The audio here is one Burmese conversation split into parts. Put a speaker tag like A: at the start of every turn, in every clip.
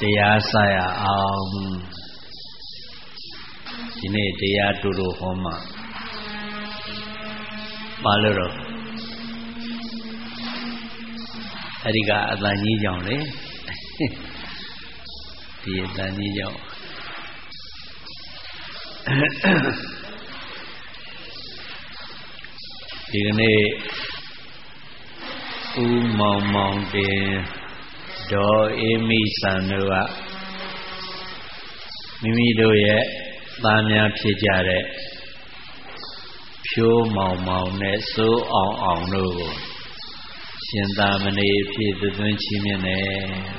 A: တရားစရအောင်ဒီနေ့တရားတူတူဟောမှာပါလို့တော့အဲ့ဒီကအတန်ကြီးကြောင့်လေဒီအတန်ကြီးကြောင့်ဒီကနေ့ဦးမောင်မောင်တင်ဒေါ်အေးမိဆန်တို့ကမိမိတို့ရဲ့သားများဖြစ်ကြတဲ့ဖြိုးမောင်မောင်နဲ့စိုးအောင်အောင်တို့ကိုရှင်သာမဏေဖြစ်သွင်းချီးမြှင့်တယ်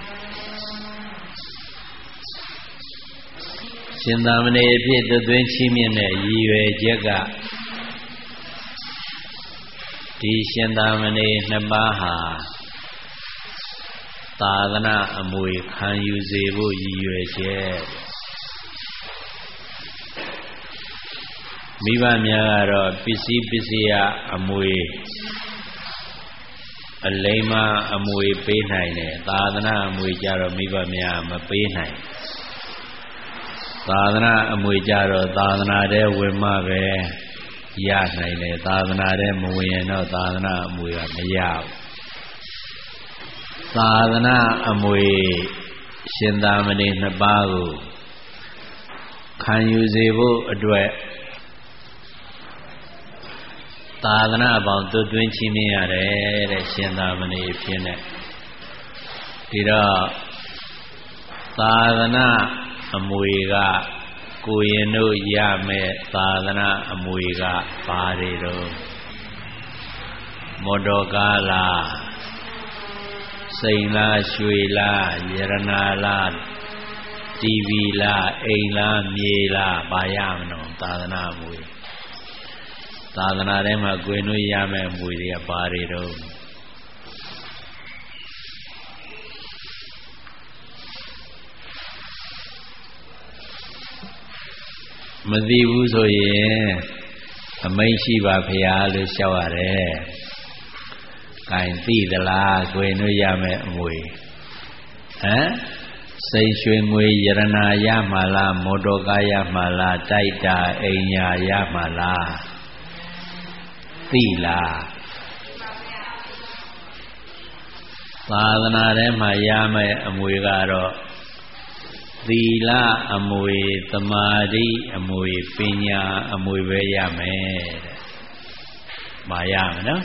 A: ရှင်သာမဏေဖြစ်သွင်းချီးမြှင့်တဲ့ရည်ရွယ်ချက်ကဒီရှင်သာမဏေနှစ်ပါးဟာသာသနာအမွေခံယူစေဖို့ရည်ရွယ်ချက်မိဘများကတော့ပစ္စည်းပစ္စယအမွေအလိမ္မာအမွေပေးနိုင်တယ်သာသနာအမွေကြတော့မိဘများမပေးနိုင်သာသနာအမွေကြတော့သာသနာတဲ့ဝင်မှပဲရနိုင်တယ်သာသနာတဲ့မဝင်ရင်တော့သာသနာအမွေကမရဘူးသာသနာအမွေရှင်သာမဏေနှစ်ပါးကိုခံယူစေဖို့အတွက်သာသနာပေါင်းသွင်းချီးမြှင့်ရတယ်တဲ့ရှင်သာမဏေဖြစ်နေဒီတော့သာသနာအမွေကကိုရင်တို့ရမယ်သာသနာအမွေကဘာတွေတော့မော်တော်ကားလားစိန်လားရွှေလားယရနာလားတီဗီလားအိမ်လားမြေလားဘာရမလို့သာသနာအမွေသာသနာထဲမှာကိုယ်တို့ရမယ်အမွေတွေကဘာတွေတော့မသိဘူးဆိုရင်အမိန့်ရှိပါဖေဟာလို့လျှောက်ရတယ်။ဂိုင်သိသလားကိုယ်တို့ရမယ်အမွေဟမ်စိန်ရွှေငွေယရနာရမှာလားမော်တော်ကားရမှာလားတိုက်တာအိမ်ညာရမှာလားသိလားသာသနာထဲမှာရမယ်အမွေကတော့သီလအမွေသမာဓိအမွေပညာအမွေပဲရမယ်တဲ့။မရမနော်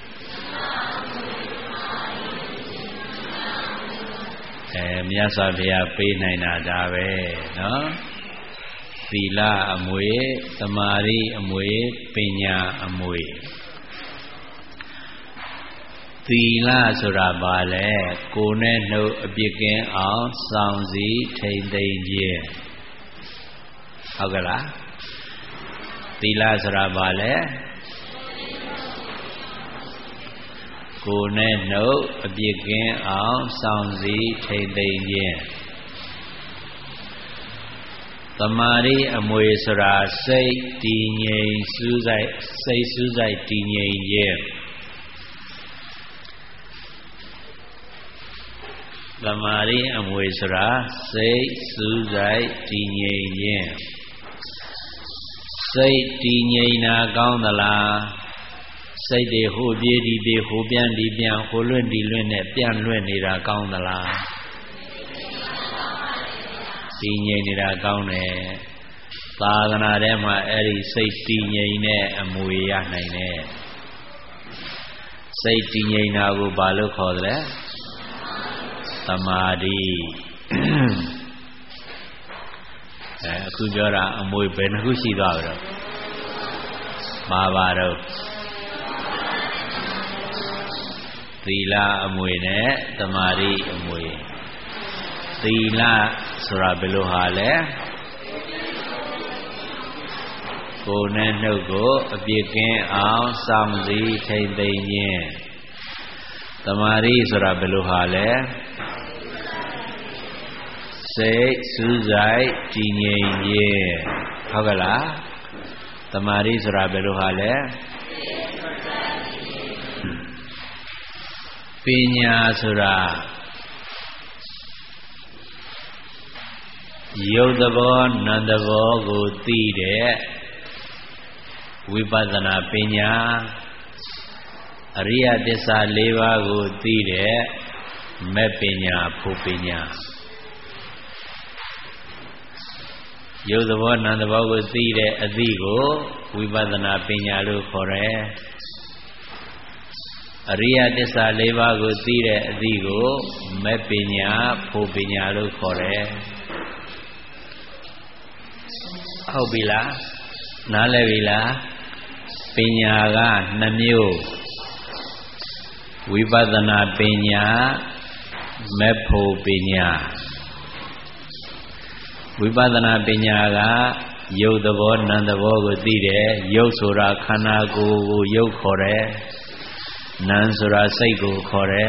A: မြတ်စွာဘုရားပေးနိုင်တာဒါပဲနော်သီလအမွေသမာဓိအမွေပညာအမွေသီလဆိုတာဘာလဲကိုယ်နဲ့နှုတ်အပြစ်ကင်းအောင်စောင့်စည်းထိမ့်သိမ့်ခြင်းဟုတ်ကလားသီလဆိုတာဘာလဲကိုယ်နဲ့နှုတ်အပြစ်ကင်းအောင်စောင့်စည်းထိမ့်သိမ့်ခြင်းသမာဓိအမွေဆိုတာစိတ်တည်ငြိမ်စူးစိုက်စိတ်စူးစိုက်တည်ငြိမ်ခြင်းသမာဓိအမွေဆိုတာစိတ်စူးစိုက်တည်ငြိမ်ခြင်းစိတ်တည်ငြိမ်တာကောင်းသလားစိတ်တွေဟိုပြေးဒီပြေးဟိုပြန်ဒီပြန်ဟိုလွင့်ဒီလွင့်နဲ့ပြန်လွင့်နေတာကောင်းသလားတည်ငြိမ်နေတာကောင်းတယ်သာသနာထဲမှာအဲ့ဒီစိတ်တည်ငြိမ်တဲ့အမွေရနိုင်တယ်စိတ်တည်ငြိမ်တာကိုဘာလို့ခေါ်သလဲသမာဓိအခုပြောတာအမွေဘယ်နှခုရှိသွားပြီတော့ပါတော့သီလအမွေနဲ့သမာဓိအမွေသီလဆိုတာဘယ်လိုဟာလဲကိုယ်နဲ့နှုတ်ကိုအပြစ်ကင်းအောင်စောင့်စည်းထိမ့်သိမ့်ခြင်းသမာဓိဆိုတာဘယ်လိုဟာလဲစိတ်စူးစိုက်တည်ငြိမ်ခြင်းဟုတ်ကလားသမာဓိဆိုတာဘယ်လိုဟာလဲပညာဆိုတာယုတ်သဘောနံသဘောကိုသိတဲ့ဝိပဿနာပညာအရိယသစ္စာ၄ပါးကိုသိတဲ့မဲ့ပညာဖို့ပညာယုတ်သဘောနံသဘောကိုသိတဲ့အသိကိုဝိပဿနာပညာလို့ခေါ်တယ်အရိယသစ္စာ၄ပါးကိုသိတဲ့အသိကိုမဲ့ပညာဖို့ပညာလို့ခေါ်တယ်ဟုတ်ပြီလားနားလည်ပြီလားပညာက2မျိုးဝိပဿနာပညာမဲ့ဖို့ပညာဝိပဿနာပညာကယုတ်သဘောနံသဘောကိုသိတယ်ယုတ်ဆိုတာခန္ဓာကိုယ်ကိုယုတ်ခေါ်တယ်နံဆိုတာစိတ်ကိုခေါ်တယ်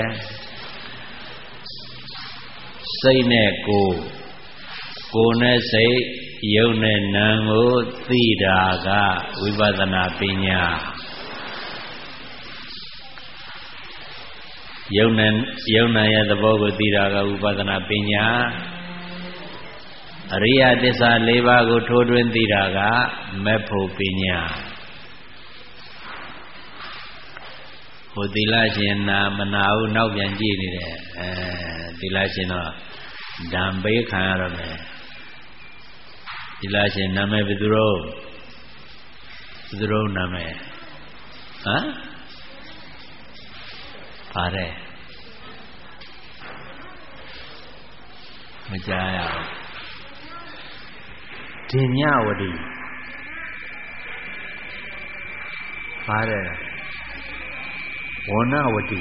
A: စိတ်နဲ့ကိုယ်နဲ့စိတ်ယုတ်နဲ့နံကိုသိတာကဝိပဿနာပညာယုတ်နံရဲ့သဘောကိုသိတာကဝိပဿနာပညာအရိယသစ္စာ၄ပါးကိုထိုးထွင်းသိတာကမဲ့ဖို့ပညာဟိုသီလရှင်နာမနာဘူးနောက်ပြန်ကြည့်နေတယ်သီလရှင်တော့ဓမ္ပေးခံရတော့မယ်သီလရှင်နာမည်ဘယ်သူတို့နာမည်ဟမ်ပါတယ်မကြားရဘူးဒင်ညဝတိပါတယ်ဝဏဝတိ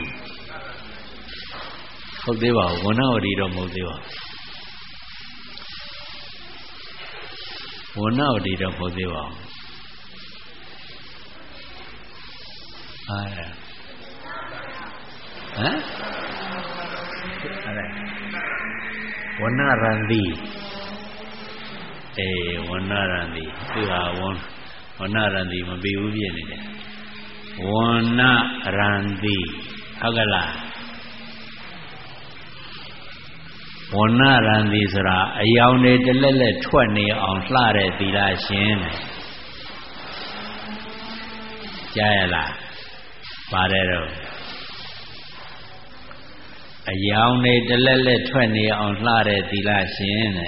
A: ဟုတ်သေးပါဘူးဝဏဝတိတော့မဟုတ်သေးပါဘူးဝဏဝတိတော့မဟုတ်သေးပါဘူးပါတယ်ဟမ်အဲ့ဝဏရန္တိဝဏရန္တိသူဟာဝဏရန္တိမပြီးဘူးပြနေတယ်ဝဏရန္တိဟုတ်ကလားဝဏရန္တိဆိုတာအယောင်တွေတလက်လက်ထွက်နေအောင်လှတဲ့သီလရှင်တဲ့ကြားရလားပါတယ်တော့အယောင်တွေတလက်လက်ထွက်နေအောင်လှတဲ့သီလရှင်တဲ့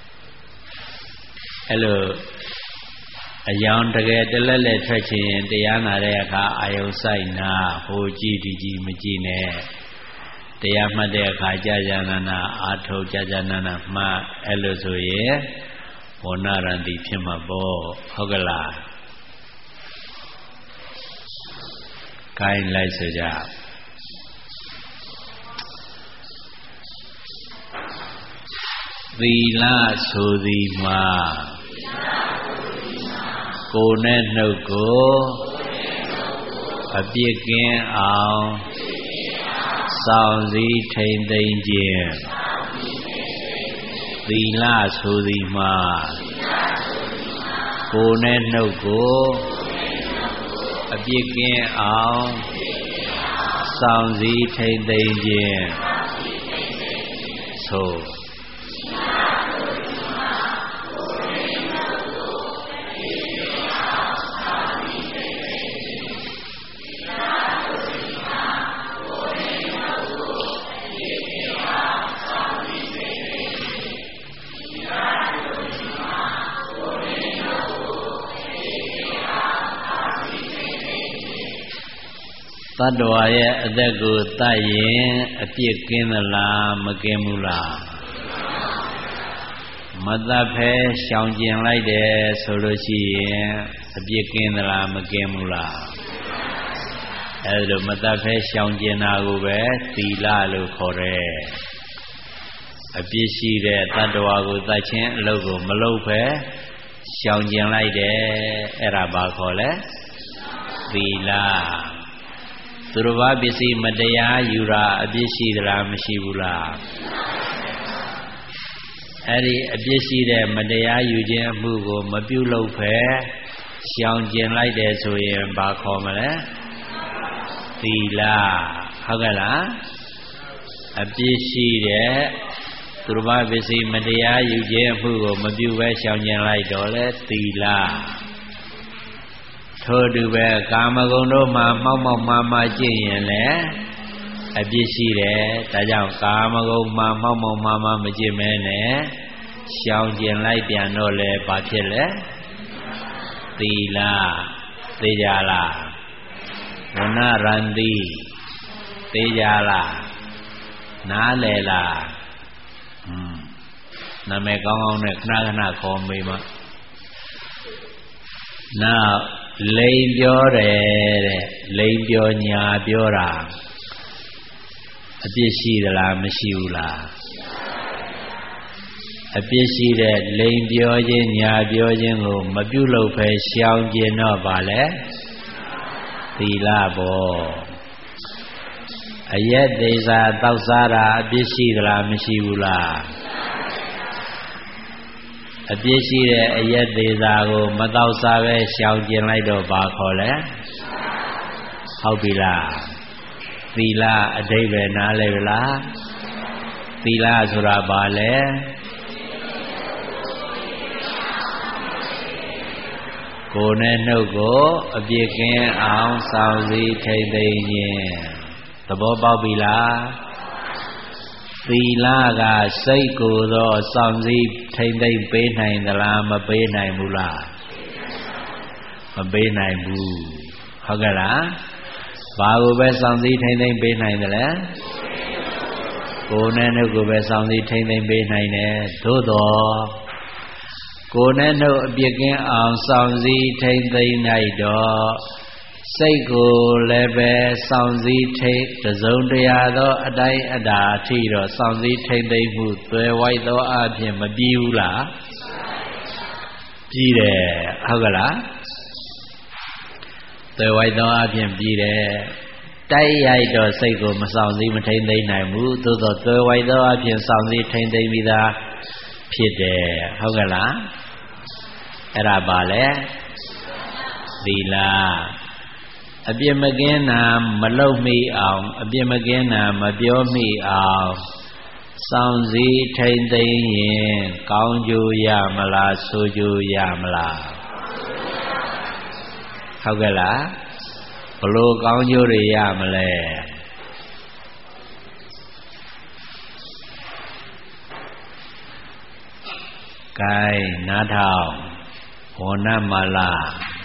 A: အဲ့လိုအယောင်တကယ်တလက်လက်ထွက်ခြင်းတရားနာတဲ့အခါအာယုဆိုင်နာဟိုကြည့်ဒီကြည့်မကြည့်နဲ့တရားမှတ်တဲ့အခါကြာကြာနာနာအာထုတ်ကြာကြာနာနာမှအဲ့လိုဆိုရင်ဝဏရန္တိဖြစ်မှာပေါ့ဟုတ်ကလားကိုင်းလိုက်ဆိုကြသီလဆိုသည်မှာကိုယ်နဲ့နှုတ်ကိုအပြစ်ကင်းအောင်စောင့်စည်းထိန်သိမ်းခြင်းသီလဆိုသည်မှာကိုယ်နဲ့နှုတ်ကိုအပြစ်ကင်းအောင်စောင့်စည်းထိန်သိမ်းခြင်းဆိုသတ္တဝါရဲ့အသက်ကိုတတ်ရင်အပြစ်ကင်းသလားမကင်းဘူးလားမတတ်ဖဲရှောင်ကျင်လိုက်တယ်ဆိုလို့ရှိရင်အပြစ်ကင်းသလားမကင်းဘူးလားအဲဒါလိုမတတ်ဖဲရှောင်ကျင်တာကိုပဲသီလလို့ခေါ်တယ်အပြစ်ရှိတဲ့သတ္တဝါကိုတတ်ခြင်းအလုပ်ကိုမလုပ်ဖဲရှောင်ကျင်လိုက်တယ်အဲ့ဒါဘာခေါ်လဲသီလသူတော်ဘာပစ္စည်းမတရားယူတာအပြစ်ရှိသလားမရှိဘူးလားအဲ့ဒီအပြစ်ရှိတဲ့မတရားယူခြင်းအမှုကိုမပြုလုပ်ဖဲရှောင်ကျင်လိုက်တယ်ဆိုရင်ဘာခေါ်မလဲသီလဟုတ်ကဲ့လားအပြစ်ရှိတဲ့သူတော်ဘာပစ္စည်းမတရားယူခြင်းအမှုကိုမပြုဘဲရှောင်ကျင်လိုက်တော့လေသီလထို့တူပဲကာမဂုဏ်တို့မှာမှောက်မှောက်မှားမှားကျင့်ရင်လည်းအပြစ်ရှိတယ်ဒါကြောင့်ကာမဂုဏ်မှာမှောက်မှောက်မှားမှားမကျင့်မဲနဲ့ရှောင်ကျင်လိုက်ပြန်တော့လေဘာဖြစ်လဲသီလသိကြလားဝဏရန္တိသိကြလားနားလည်လားနာမည်ကောင်းကောင်းနဲ့ခဏခဏခေါ်မေးမှာနောက်လိန်ပြောတယ်တဲ့လိန်ပြောညာပြောတာအပြစ်ရှိသလားမရှိဘူးလားအပြစ်ရှိတဲ့လိန်ပြောခြင်းညာပြောခြင်းကိုမပြုလုပ်ဖဲရှောင်ကျင်တော့ပါလေသီလဘောအရက်သေးစာတောက်စားတာအပြစ်ရှိသလားမရှိဘူးလားအပြစ်ရှိတဲ့အရက်သေးစာကိုမတောက်စားပဲရှောင်ကျင်လိုက်တော့ဘာခေါ်လဲဟုတ်ပြီလားသီလအဓိပ္ပာယ်နားလည်ပြီလားသီလဆိုတာဘာလဲကိုယ်နဲ့နှုတ်ကိုအပြစ်ကင်းအောင်ဆောင်စည်းထိမ့်သိမ်းခြင်းသဘောပေါက်ပြီလားသီလကစိတ်ကိုယ်သောဆောင်စည်းထိမ့်သိမ်းပေးနိုင်သလားမပေးနိုင်ဘူးလားမပေးနိုင်ဘူးဟုတ်ကဲ့လားဘာကိုပဲဆောင်စည်းထိမ့်သိမ်းပေးနိုင်တယ်လဲကိုယ်နဲ့နှုတ်ကိုပဲဆောင်စည်းထိမ့်သိမ်းပေးနိုင်တယ်သို့တော်ကိုယ်နဲ့နှုတ်အပြစ်ကင်းအောင်ဆောင်စည်းထိမ့်သိမ်းနိုင်တော့စိတ်ကိုလည်းပဲဆောင်စည်းထိတ်တစုံတရာသောအတိုင်းအတာအထိတော့ဆောင်စည်းထိမ့်သိမ့်မှုသွယ်ဝိုက်သောအဖြစ်မပြီးဘူးလားပြီးတယ်ဟုတ်ကလားသွယ်ဝိုက်သောအဖြစ်ပြီးတယ်တိုက်ရိုက်တော့စိတ်ကိုမဆောင်စည်းမထိမ့်သိမ့်နိုင်ဘူးသို့သောသွယ်ဝိုက်သောအဖြစ်ဆောင်စည်းထိမ့်သိမ့်ပြီးသားဖြစ်တယ်ဟုတ်ကလားအဲ့ဒါပါလေသီလအပြစ်မကင်းတာမလုပ်မိအောင်အပြစ်မကင်းတာမပြောမိအောင်စောင့်စည်းထိမ့်သိမ်းရင်ကောင်းကျိုးရမလားဆိုးကျိုးရမလားဟုတ်ကဲ့လားဘလို့ကောင်းကျိုးတွေရမလဲကဲနားထောင်ဝဏ္ဏမလာ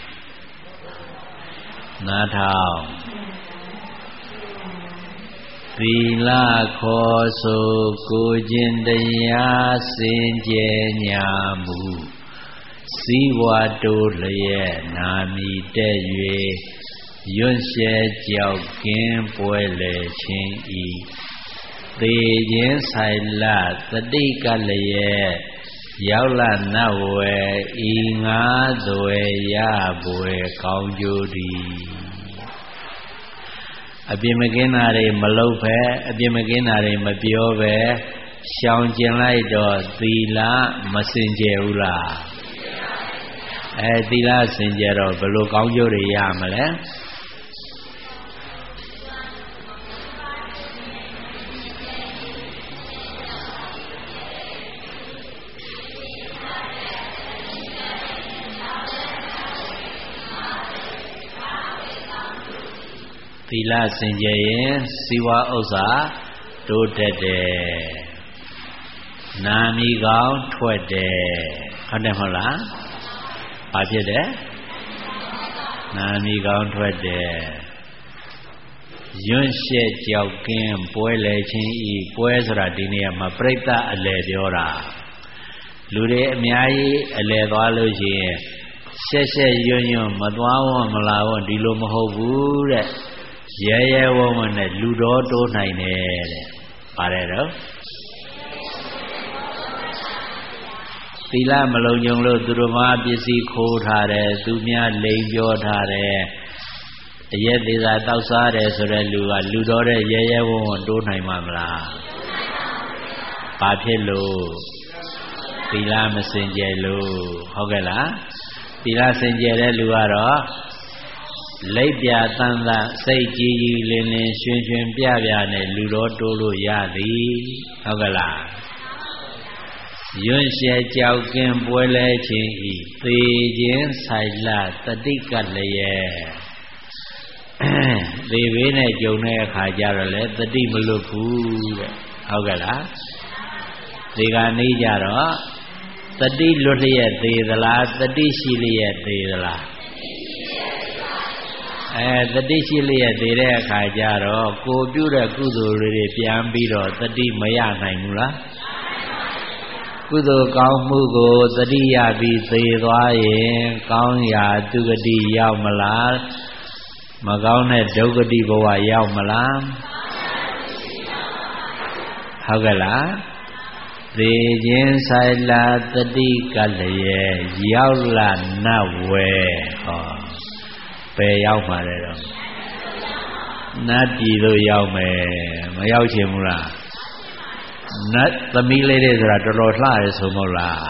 A: နားထောင်သီလခေါ်ဆိုကိုခြင်းတရားစင်ကြယ်ညာမူစည်းဝါတိုးလျက်နာမီတဲ့၍ရွံ့ရှဲကြောက်ကင်းပွဲလေခြင်းဤသေခြင်းဆိုင်လသတိကလျက်ရောက်လာနတ်ဝယ်ဤငါးသွယ်ရပွယ်ကောင်းကျိုးသည်အပြစ်မကင်းတာတွေမလုပ်ပဲအပြစ်မကင်းတာတွေမပြောပဲရှောင်ကျင်လိုက်တော့သီလမစင်ကြယ်ဘူးလားသီလစင်ကြယ်တော့ဘယ်လိုကောင်းကျိုးတွေရမလဲသီလစင်ကြယ်ရင်စီဝါဥစ္စာတိုးတက်တယ်နာမည်ကောင်းထွက်တယ်ဟုတ်တယ်မဟုတ်လားဘာဖြစ်တယ်နာမည်ကောင်းထွက်တယ်ရွံ့ရှဲကြောက်ကင်းပွဲလေခြင်းဤပွဲဆိုတာဒီနေရာမှာပြိဿအလယ်ပြောတာလူတွေအများကြီးအလယ်သွားလို့ရှိရင်ရှက်ရှက်ရွံ့ရွံ့မသွားဝမလာဝဒီလိုမဟုတ်ဘူးတဲ့ရဲရဲဝံ့ဝံ့နဲ့လူတော်တိုးနိုင်တယ်တဲ့ပါတယ်တော့သီလမလုံးကြုံလို့သူတို့မှာပစ္စည်းခိုးထားတယ်သူများလိန်ပြောထားတယ်အရက်သေးစာတောက်စားတယ်ဆိုတဲ့လူကလူတော်တဲ့ရဲရဲဝံ့ဝံ့တိုးနိုင်မှာမလားဘာဖြစ်လို့သီလမစင်ကြယ်လို့ဟုတ်ကဲ့လားသီလစင်ကြယ်တဲ့လူကတော့လိပ်ပြတန်တစိတ်ကြည်ကြည်လင်လင်ရွှင်ရွှင်ပြပြနဲ့လူတော်တိုးလို့ရသည်ဟုတ်ကဲ့လားရွံ့ရှဲကြောက်ကင်းပွဲလဲခြင်းဤသေခြင်းဆိုင်လာတတိကလျက်သေဘေးနဲ့ကြုံတဲ့အခါကျတော့လေတတိမလွတ်ဘူးတဲ့ဟုတ်ကဲ့လားဒီကနေကြတော့တတိလွတ်လျက်သေးသလားတတိရှိလျက်သေးသလားတတိရှိလျက်သေးတဲ့အခါကျတော့ကိုပြုတဲ့ကုသိုလ်တွေပြန်ပြီးတော့တတိမရနိုင်ဘူးလားကုသိုလ်ကောင်းမှုကိုတတိယပြီးသေသွားရင်ကောင်းရာသူဂတိရောက်မလားမကောင်းတဲ့ဒုက္ခတိဘဝရောက်မလားဟုတ်ကဲ့လားသေခြင်းဆိုင်လာတတိကလျက်ရောက်လာနတ်ဝဲဟောဘယ်ရောက်မှာလဲတော့နတ်ပြည်သို့ရောက်မယ်မရောက်ချင်ဘူးလားနတ်သမီးလေးတွေဆိုတာတော်တော်လှတယ်ဆိုမဟုတ်လား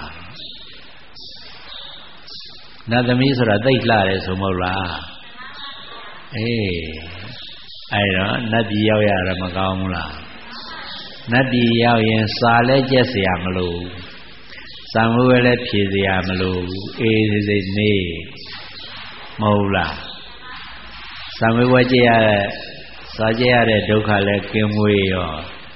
A: နတ်သမီးဆိုတာသိလှတယ်ဆိုမဟုတ်လားအဲ့တော့နတ်ပြည်ရောက်ရတာမကောင်းဘူးလားနတ်ပြည်ရောက်ရင်စာလဲကျက်เสียမလို့စာမွေးလည်းဖြေเสียမလို့အေးစိစိနေမဟုတ်လားစာမွေးဝဲကြရတဲ့စာကြရတဲ့ဒုက္ခလည်းကင်းမွေးရော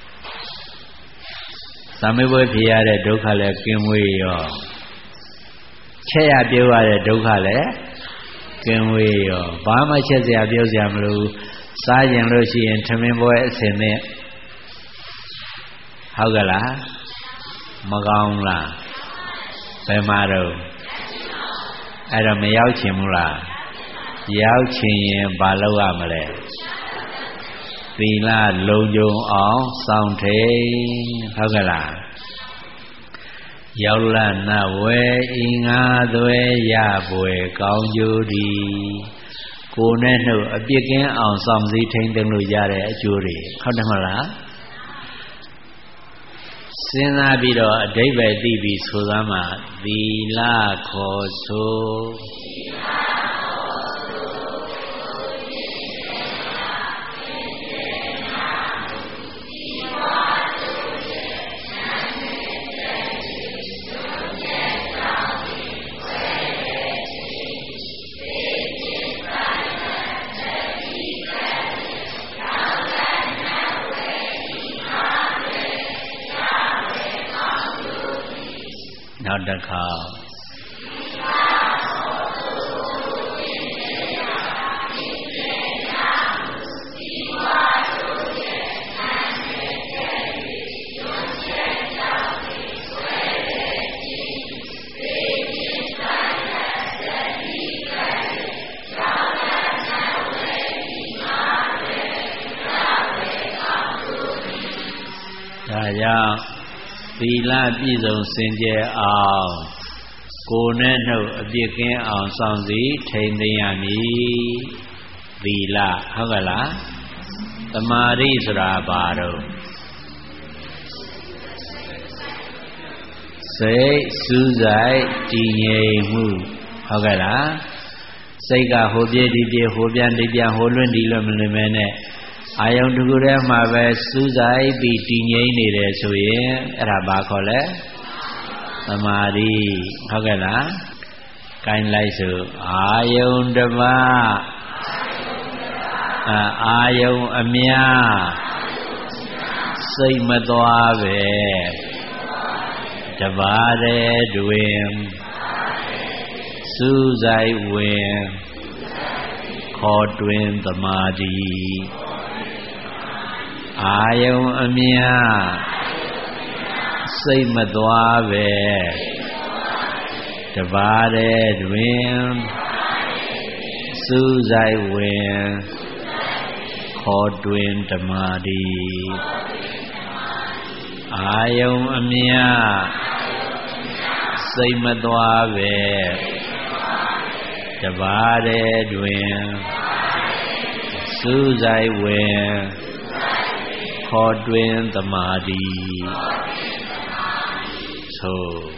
A: စာမွေးဝဲဖြေရတဲ့ဒုက္ခလည်းကင်းမွေးရောချက်ရပြုတ်ရတဲ့ဒုက္ခလည်းကင်းဝေးရောဘာမှချက်เสียပြုတ်เสียမလို့စားရင်လို့ရှိရင်ထမင်းပွဲအစင်နဲ့ဟုတ်ကဲ့လားမကောင်းလားဘယ်မှာတော့အဲ့တော့မရောက်ချင်ဘူးလားရောက်ချင်ရင်ဘာလုပ်ရမလဲသီလလုံခြုံအောင်စောင့်ထိန်ဟုတ်ကဲ့လားရောက်လာနတ်ဝဲအင်္ဂါသွဲရပွေကောင်းကျိုးဒီကိုယ်နဲ့နှုတ်အပြစ်ကင်းအောင်ဆောင်စည်းထိန်သိမ်းလို့ရတဲ့အကျိုးတွေဟုတ်တယ်မဟုတ်လားစဉ်းစားပြီးတော့အဓိပ္ပာယ်သိပြီးဆိုသမှာသီလခေါ်ဆိုနောက်တစ်ခါဒါကြောင့်သီလပြည့်စုံစင်ကြယ်အောင်ကိုယ်နဲ့နှုတ်အပြစ်ကင်းအောင်ဆောင်စည်းထိန်သိမ်းရမည်သီလဟုတ်ကဲ့လားသမာဓိဆိုတာဘာတော့စိတ်စူးစိုက်တည်ငြိမ်မှုဟုတ်ကဲ့လားစိတ်ကဟိုပြေးဒီပြေးဟိုပြန်ဒီပြန်ဟိုလွင့်ဒီလွင့်မလွင့်မဲနဲ့အာယုံတစ်ခုတည်းမှာပဲစူးစိုက်ပြီးတည်ငြိမ်နေတယ်ဆိုရင်အဲ့ဒါဘာခေါ်လဲသမာဓိဟုတ်ကဲ့လားကိုင်းလိုက်ဆိုအာယုံတစ်ပါးအာယုံအများစိတ်မသွားပဲတပါးတည်းတွင်စူးစိုက်ဝင်ခေါ်တွင်သမာဓိအာယုံအမြစိတ်မသွားပဲတပါးတည်းတွင်စူးစိုက်ဝင်ခေါ်တွင်ဓမ္မာတိအာယုံအမြစိတ်မသွားပဲတပါးတည်းတွင်စူးစိုက်ဝင်ခေါ်တွင်သမာဓိသို့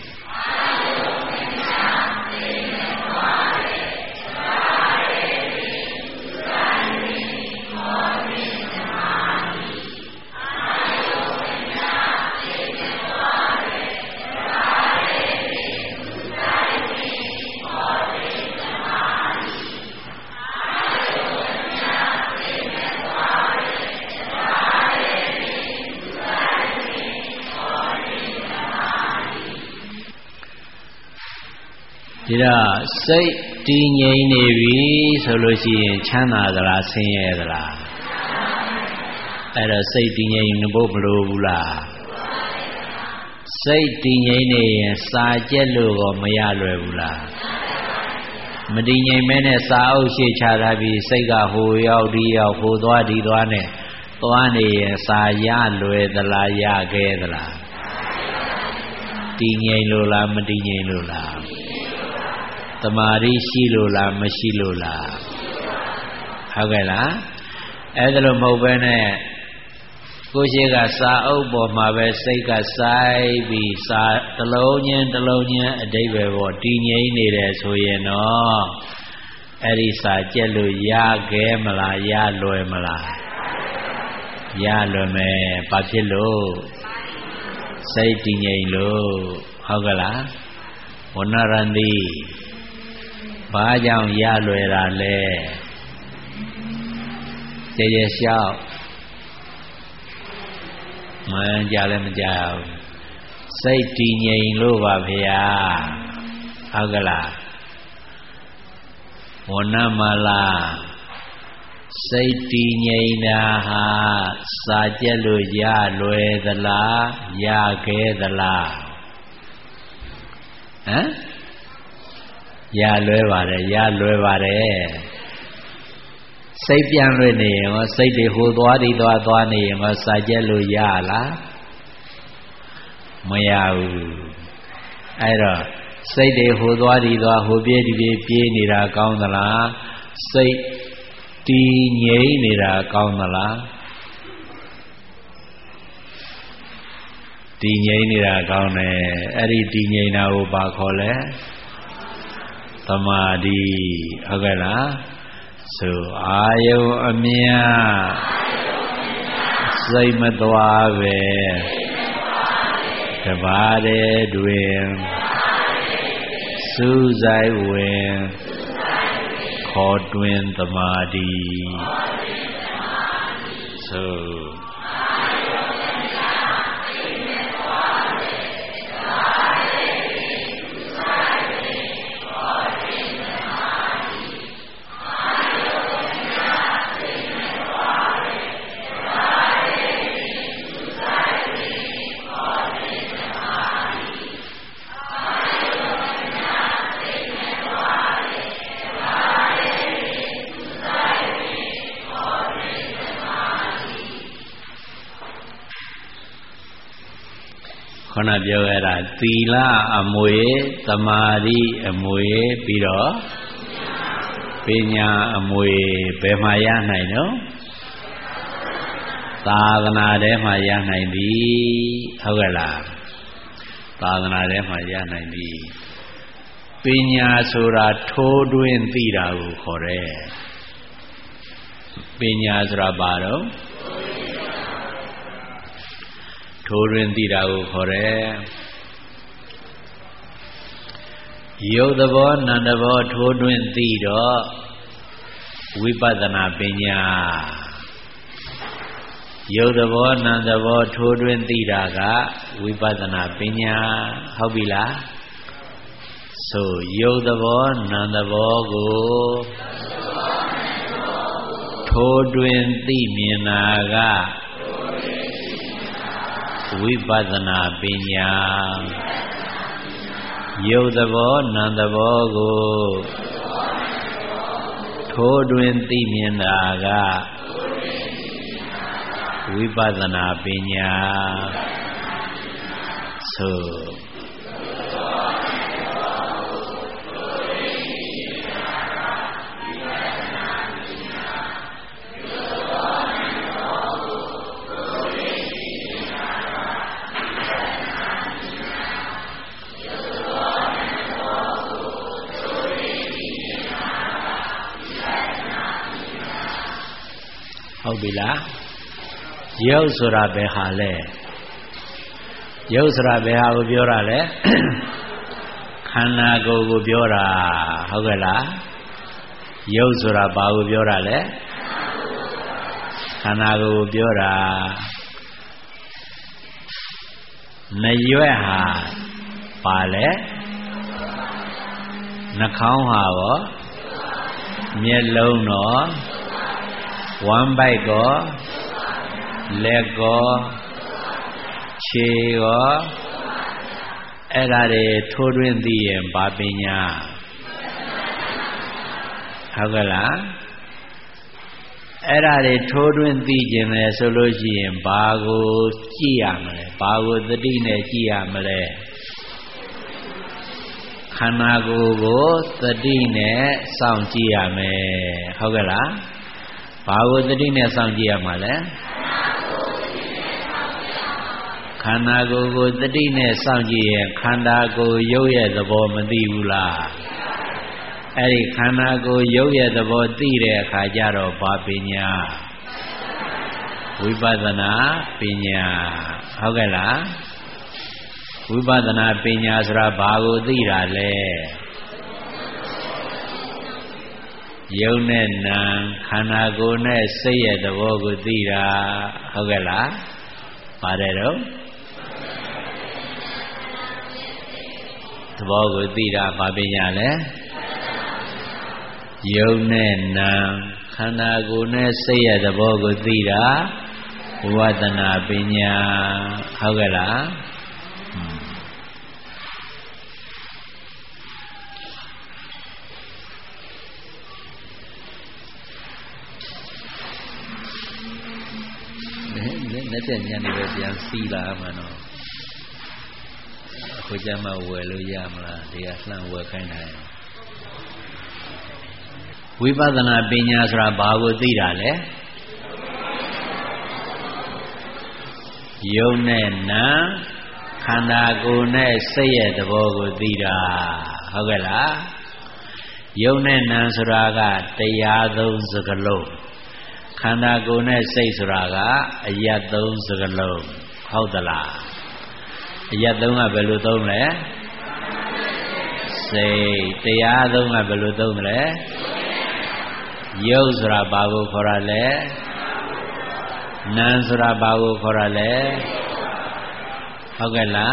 A: ဒီတော့စိတ်တည်ငြိမ်နေပြီဆိုလို့ရှိရင်ချမ်းသာသလားဆင်းရဲသလားအဲ့တော့စိတ်တည်ငြိမ်ဖို့မလိုဘူးလားစိတ်တည်ငြိမ်နေရင်စာကျက်လို့ក៏မရလွယ်ဘူးလားမတည်ငြိမ်မဲနဲ့စာအုပ်ရှေ့ချထားပြီးစိတ်ကဟိုရောက်ဒီရောက်ဟိုသွားဒီသွားနဲ့သွားနေရင်စာရလွယ်သလားရခဲသလားတည်ငြိမ်လို့လားမတည်ငြိမ်လို့လားတမာရီရှိလို့လားမရှိလို့လားဟုတ်ကဲ့လားအဲ့ဒါလို့မဟုတ်ဘဲနဲ့ကိုရှိကစာအုပ်ပေါ်မှာပဲစိတ်ကစိုက်ပြီးစာတစ်လုံးချင်းတစ်လုံးချင်းအဓိပ္ပာယ်ပေါ်တည်ငြိမ်နေတယ်ဆိုရင်တော့အဲ့ဒီစာကျက်လို့ရခဲမလားရလွယ်မလားရလွယ်မယ်ဘာဖြစ်လို့စိတ်တည်ငြိမ်လို့ဟုတ်ကဲ့လားဝဏရန္တိဘာကြောင့်ရလွယ်တာလဲကြည်ကြလျှောက်မှန်ကြလည်းမကြဘူးစိတ်တည်ငြိမ်လို့ပါဗျာဟုတ်ကလားဝဏမလားစိတ်တည်ငြိမ်တာဟာစာကျက်လို့ရလွယ်သလားရခဲသလားဟမ်ရလွယ်ပါတယ်ရလွယ်ပါတယ်စိတ်ပြန်လွယ်နေရင်ရောစိတ်တွေဟိုသွားဒီသွားနေရင်ရောစာကျက်လို့ရလားမရဘူးအဲ့တော့စိတ်တွေဟိုသွားဒီသွားဟိုပြေးဒီပြေးနေတာကောင်းသလားစိတ်တည်ငြိမ်နေတာကောင်းသလားတည်ငြိမ်နေတာကောင်းတယ်အဲ့ဒီတည်ငြိမ်တာကိုဘာခေါ်လဲသမာဓိဟုတ်ကဲ့လားဆိုအာယုအမြတ်စိတ်မသွားပဲတပါးတည်းတွင်စူးစိုက်ဝင်ခေါ်တွင်သမာဓိဆိုခဏပြောရတာသီလအမွေသမာဓိအမွေပြီးတော့ပညာအမွေဘယ်မှာရနိုင်နော်သာသနာထဲမှာရနိုင်ပြီဟုတ်ကဲ့လားသာသနာထဲမှာရနိုင်ပြီပညာဆိုတာထိုးတွင်းသိတာကိုခေါ်တယ်ပညာဆိုတာဘာတော့ထိုးတွင်သိတာကိုခေါ်တယ်ရုပ်သဘောနာမ်သဘောထိုးတွင်သိတော့ဝိပဿနာပညာရုပ်သဘောနာမ်သဘောထိုးတွင်သိတာကဝိပဿနာပညာဟုတ်ပြီလားဆိုရုပ်သဘောနာမ်သဘောကိုထိုးတွင်သိမြင်တာကဝိပဿနာပညာရုပ်သဘောနာမ်သဘောကိုထိုးတွင်သိမြင်တာကဝိပဿနာပညာဆိုဟုတ်ပြီလားရုပ်ဆိုတာဘယ်ဟာလဲရုပ်ဆိုတာဘယ်ဟာကိုပြောတာလဲခန္ဓာကိုယ်ကိုပြောတာဟုတ်ကဲ့လားရုပ်ဆိုတာဘာကိုပြောတာလဲခန္ဓာကိုယ်ကိုပြောတာနရွက်ဟာပါလဲနှာခေါင်းဟာရောမျက်လုံးတော့ဝမ်းပိုက်ကောလက်ကောခြေကောအဲ့ဒါတွေထိုးထွင်းသိရင်ဘာပညာဟုတ်ကဲ့လားအဲ့ဒါတွေထိုးထွင်းသိခြင်းလဲဆိုလို့ရှိရင်ဘာကိုကြည့်ရမလဲဘာကိုသတိနဲ့ကြည့်ရမလဲခန္ဓာကိုယ်ကိုသတိနဲ့စောင့်ကြည့်ရမယ်ဟုတ်ကဲ့လားဘာကိုသတိနဲ့စောင့်ကြည့်ရမှာလဲခန္ဓာကိုယ်ကိုသတိနဲ့စောင့်ကြည့်ရင်ခန္ဓာကိုယ်ရုပ်ရဲ့သဘောမသိဘူးလားအဲ့ဒီခန္ဓာကိုယ်ရုပ်ရဲ့သဘောသိတဲ့အခါကျတော့ဘာပညာဝိပဿနာပညာဟုတ်ကဲ့လားဝိပဿနာပညာဆိုတာဘာကိုသိတာလဲယုံနဲ့နာခန္ဓာကိုယ်နဲ့စိတ်ရဲ့သဘောကိုသိတာဟုတ်ကဲ့လားပါတယ်တော့သဘောကိုသိတာဘာပညာလဲယုံနဲ့နာခန္ဓာကိုယ်နဲ့စိတ်ရဲ့သဘောကိုသိတာဝိပဿနာပညာဟုတ်ကဲ့လားလက်ချက်ညနေပဲပြန်စီးလာမှတော့အခုကျမှဝယ်လို့ရမလားဒီကလှမ်းဝယ်ခိုင်းတယ်ဝိပဿနာပညာဆိုတာဘာကိုသိတာလဲယုံနဲ့နာခန္ဓာကိုယ်နဲ့စိတ်ရဲ့သဘောကိုသိတာဟုတ်ကဲ့လားယုံနဲ့နာဆိုတာကတရားသုံးစကားလုံးခန္ဓာကိုယ်နဲ့စိတ်ဆိုတာကအယတ်သုံးစကားလုံးဟုတ်သလားအယတ်သုံးကဘယ်လိုသုံးလဲစိတ်တရားသုံးကဘယ်လိုသုံးလဲယုတ်ဆိုတာဘာကိုခေါ်ရလဲနာမ်ဆိုတာဘာကိုခေါ်ရလဲဟုတ်ကဲ့လား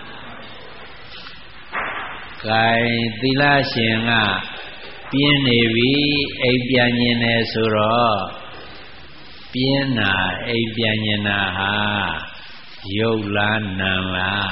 A: gain သီလရှင်ကပြင်းနေပြီအိပ်ပြန်ញင်နေဆိုတော့ပြင်းတာအိပ်ပြန်ញင်တာဟာယုတ်လားနာမ်လား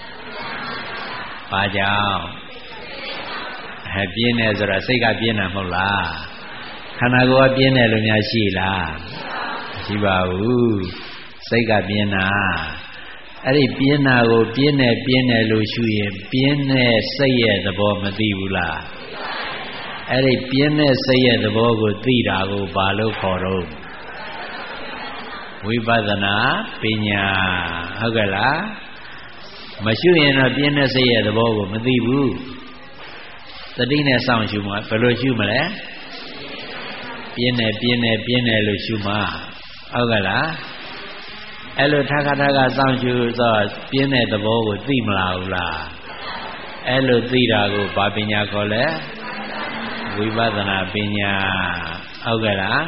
A: ဘာကြောင့်ပြင်းနေဆိုတာစိတ်ကပြင်းတာမဟုတ်လားခန္ဓာကိုယ်ကပြင်းတယ်လို့များရှိလားမရှိပါဘူးစိတ်ကပြင်းတာအဲ့ဒီပြင်းတာကိုပြင်းတယ်လို့ရှုရင်ပြင်းတဲ့စိတ်ရဲ့သဘောမသိဘူးလားအဲ့ဒီပြင်းတဲ့စိတ်ရဲ့သဘောကိုသိတာကိုဘာလို့ခေါ်တော့ဝိပဿနာပညာဟုတ်ကဲ့လားမရှုရင်တော့ပြင်းတဲ့စိတ်ရဲ့သဘောကိုမသိဘူးသတိနဲ့စောင့်ရှုမှာဘယ်လိုရှုမလဲပြင်းတယ်လို့ရှုမှာဟုတ်ကဲ့လားအဲ့လိုထခါထခါစောင့်ရှုတော့ပြင်းတဲ့သဘောကိုသိမလားဘူးလားအဲ့လိုသိတာကိုဘာပညာခေါ်လဲဝိပဿနာပညာဟုတ်ကဲ့လား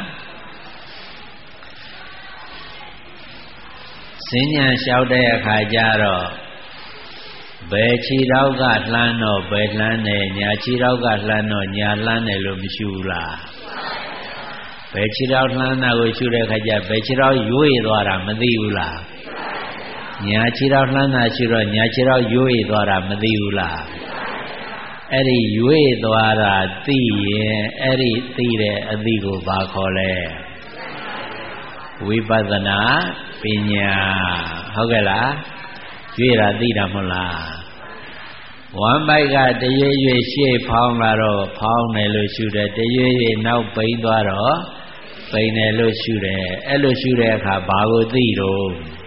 A: စဉ္ညာလျှောက်တဲ့အခါကျတော့ဘယ်ခြေထောက်ကလှမ်းတော့ဘယ်လှမ်းတယ်ညာခြေထောက်ကလှမ်းတော့ညာလှမ်းတယ်လို့မရှုဘူးလားဘယ်ခြေထောက်လှမ်းတာကိုရှုတဲ့အခါကျဘယ်ခြေထောက်ရွေ့သွားတာမသိဘူးလားညာခြေထောက်လှမ်းတာရှုတော့ညာခြေထောက်ရွေ့သွားတာမသိဘူးလားအဲ့ဒီရွေ့သွားတာသိရင်အဲ့ဒီသိတဲ့အသိကိုဘာခေါ်လဲဝိပဿနာပညာဟုတ်ကဲ့လားရွေ့တာသိတာမဟုတ်လားဝမ်းပိုက်ကတရွေ့ရွေ့ရှေ့ဖောင်းလာတော့ဖောင်းတယ်လို့ရှုတယ်တရွေ့ရွေ့နောက်ပိန်သွားတော့ပိန်တယ်လို့ရှုတယ်အဲ့လိုရှုတဲ့အခါဘာကိုသိတော့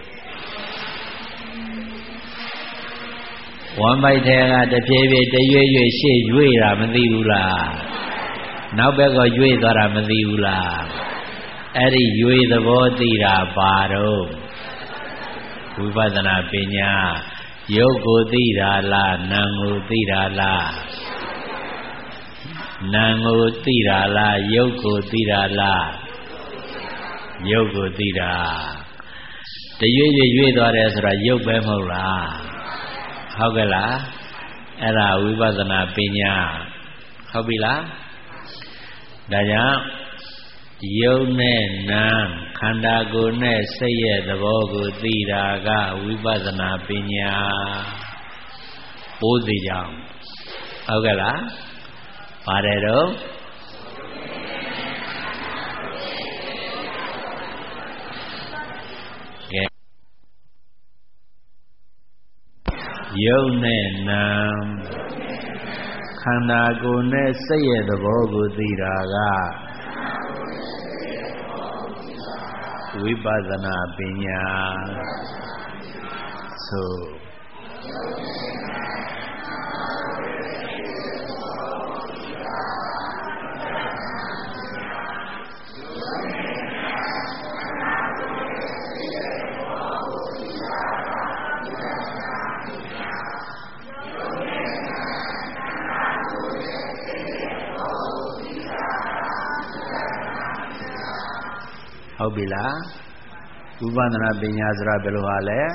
A: ဝမ်းပိုက်ထဲကတဖြည်းဖြည်းတရွေ့ရွေ့ရှေ့ရွေ့တာမသိဘူးလားနောက်ဘက်ကရွေ့သွားတာမသိဘူးလားအဲ့ဒီရွေ့သဘောသိတာဘာတော့ဝိပဿနာပညာယုတ်ကိုသိတာလားနာမ်ကိုသိတာလားနာမ်ကိုသိတာလားယုတ်ကိုသိတာလားယုတ်ကိုသိတာတရွေ့ရွေ့သွားတယ်ဆိုတာယုတ်ပဲမဟုတ်လားဟုတ်ကဲ့လားအဲ့ဒါဝိပဿနာပညာဟုတ်ပြီလားဒါကြောင့်ယုတ်နဲ့နာမ်ခန္ဓာကိုယ်နဲ့စိတ်ရဲ့သဘောကိုသိတာကဝိပဿနာပညာပိုးသိကြအောင်ဟုတ်ကဲ့လားပါတယ်တော့ယုတ်နဲ့နာမ်ခန္ဓာကိုယ်နဲ့စိတ်ရဲ့သဘောကိုသိတာကဝိပဿနာပညာဆိုဟုတ်ပြီလားဝိပဿနာပညာဆိုတာဘယ်လိုဟာလဲ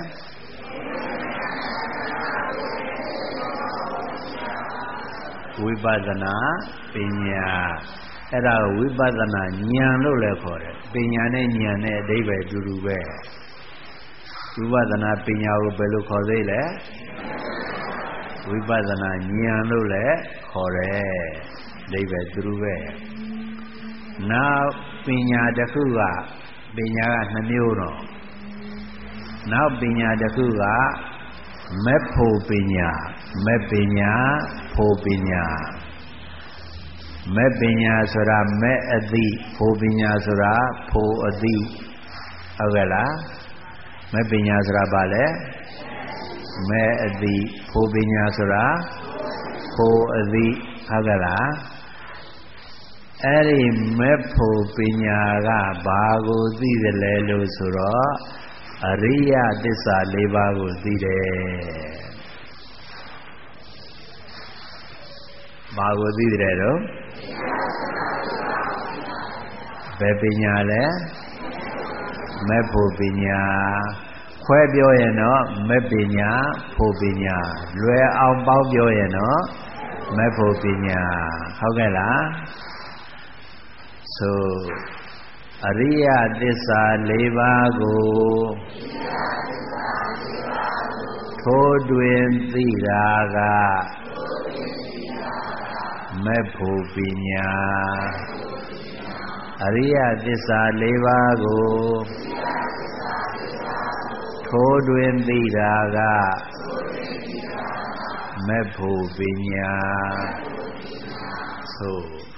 A: ဝိပဿနာပညာအဲ့ဒါဝိပဿနာဉာဏ်လို့လည်းခေါ်တယ်ပညာနဲ့ဉာဏ်နဲ့အဓိပ္ပာယ်တူတူပဲဝိပဿနာပညာကိုဘယ်လိုခေါ်သေးလဲဝိပဿနာဉာဏ်လို့လည်းခေါ်တယ်အဓိပ္ပာယ်တူတူပဲနောက်ပညာတစ်ခုကပညာက2မျိုးတော့နောက်ပညာတစ်ခုကမဲ့ဖို့ပညာမဲ့ပညာဖို့ပညာမဲ့ပညာဆိုတာမဲ့အသိဖို့ပညာဆိုတာဖို့အသိဟုတ်ကဲ့လားမဲ့ပညာဆိုတာဘာလဲမဲ့အသိဖို့ပညာဆိုတာဖို့အသိဟုတ်ကဲ့လားအဲ့ဒီမဲ့ဖို့ပညာကဘာကိုသိတယ်လဲလို့ဆိုတော့အရိယသစ္စာ၄ပါးကိုသိတယ်ဘာကိုသိတယ်တော့ဘယ်ပညာလဲမဲ့ဖို့ပညာခွဲပြောရင်တော့မဲ့ပညာဖို့ပညာလွယ်အောင်ပေါင်းပြောရင်တော့မဲ့ဖို့ပညာဟုတ်ကဲ့လားဆိုအရိယသစ္စာ၄ပါးကိုထိုးတွင်သိတာကမဲ့ဖို့ပညာအရိယသစ္စာ၄ပါးကိုထိုးတွင်သိတာကမဲ့ဖို့ပညာဆို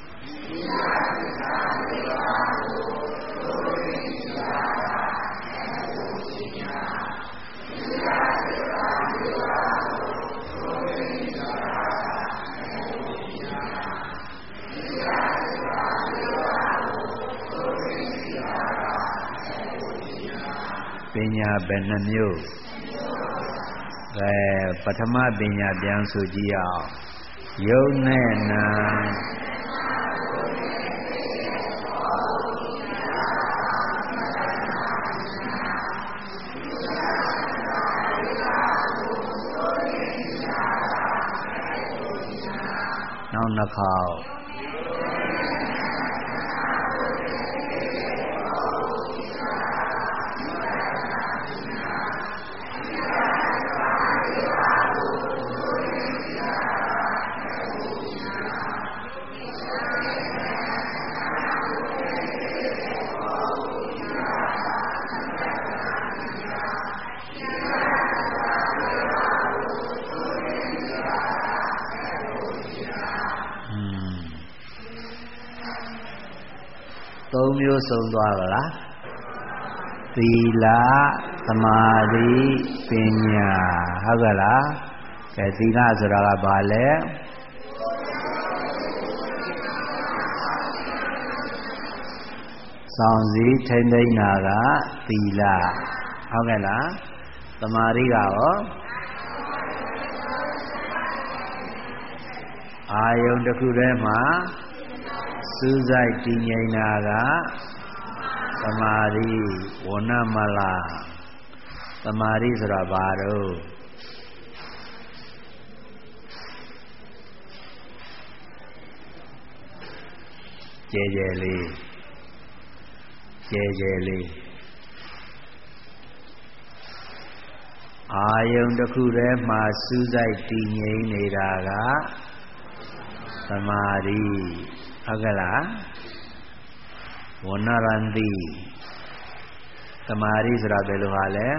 A: ပညာဘယ်နှမျိုးပထမပညာပြန်ဆိုကြည့်အောင်ယုတ်နဲ့နာနောက်နှစ်ခေါက်သုံးမျိုးဆုံးသွားပါလားသီလသမာဓိပညာဟုတ်ကဲ့လားကဲသီလဆိုတာကဘာလဲစောင့်စည်းထိန်းသိမ်းတာကသီလဟုတ်ကဲ့လားသမာဓိကရောအာယုန်တစ်ခုတည်းမှာစူးစိုက်တည်ငြိမ်တာကသမာဓိဝဏမလားသမာဓိဆိုတာဘာတော့ကျဲကျဲလေးကျဲကျဲလေးအာယုံတစ်ခုတည်းမှာစူးစိုက်တည်ငြိမ်နေတာကသမာဓိဟုတ်ကဲ့လားဝဏရန္တိသမာဓိဆိုတာဘယ်လိုဟာလဲ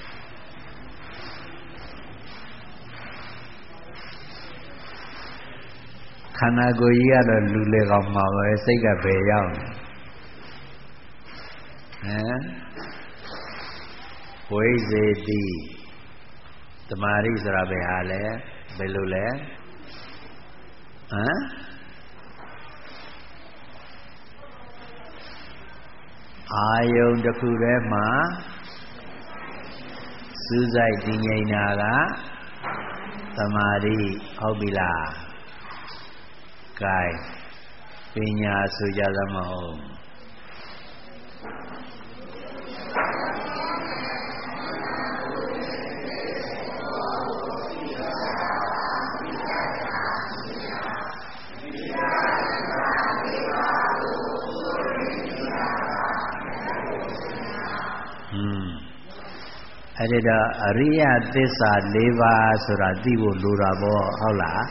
A: ခန္ဓာကိုယ်ကြီးကတော့လူလေကောင်မှာပဲစိတ်ကဘယ်ရောက်ဝိဇေတိသမာဓိဆိုတာဘယ်ဟာလဲဘယ်လိုလဲအာယုံတစ်ခုတည်းမှာစူးစိုက်တည်ငြိမ်တာကသမာဓိဟုတ်ပြီလား gain ပညာဆိုကြသမဟုတ်အဲ့ဒါအရိယသစ္စာ၄ပါးဆိုတာသိဖို့လိုတာပေါ့ဟုတ်လား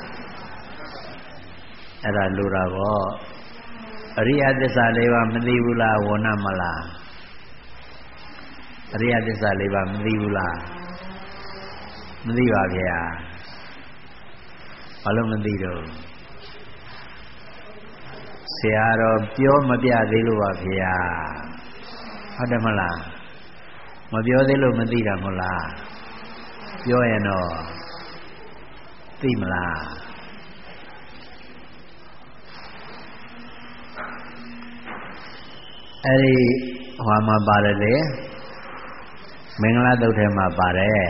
A: အဲ့ဒါလိုတာပေါ့အရိယသစ္စာ၄ပါးမသိဘူးလားဝဏမလားအရိယသစ္စာ၄ပါးမသိဘူးလားမသိပါဗျာဘာလို့မသိတော့ဆရာတော်ပြောမပြသေးလို့ပါဗျာဟုတ်တယ်မလားမပြောသေးလို့မသိတာမဟုတ်လားပြောရင်တော့သိမလားအဲ့ဒီဟောမှာပါတယ်လေမင်္ဂလာတုတ်ထဲမှာပါတယ်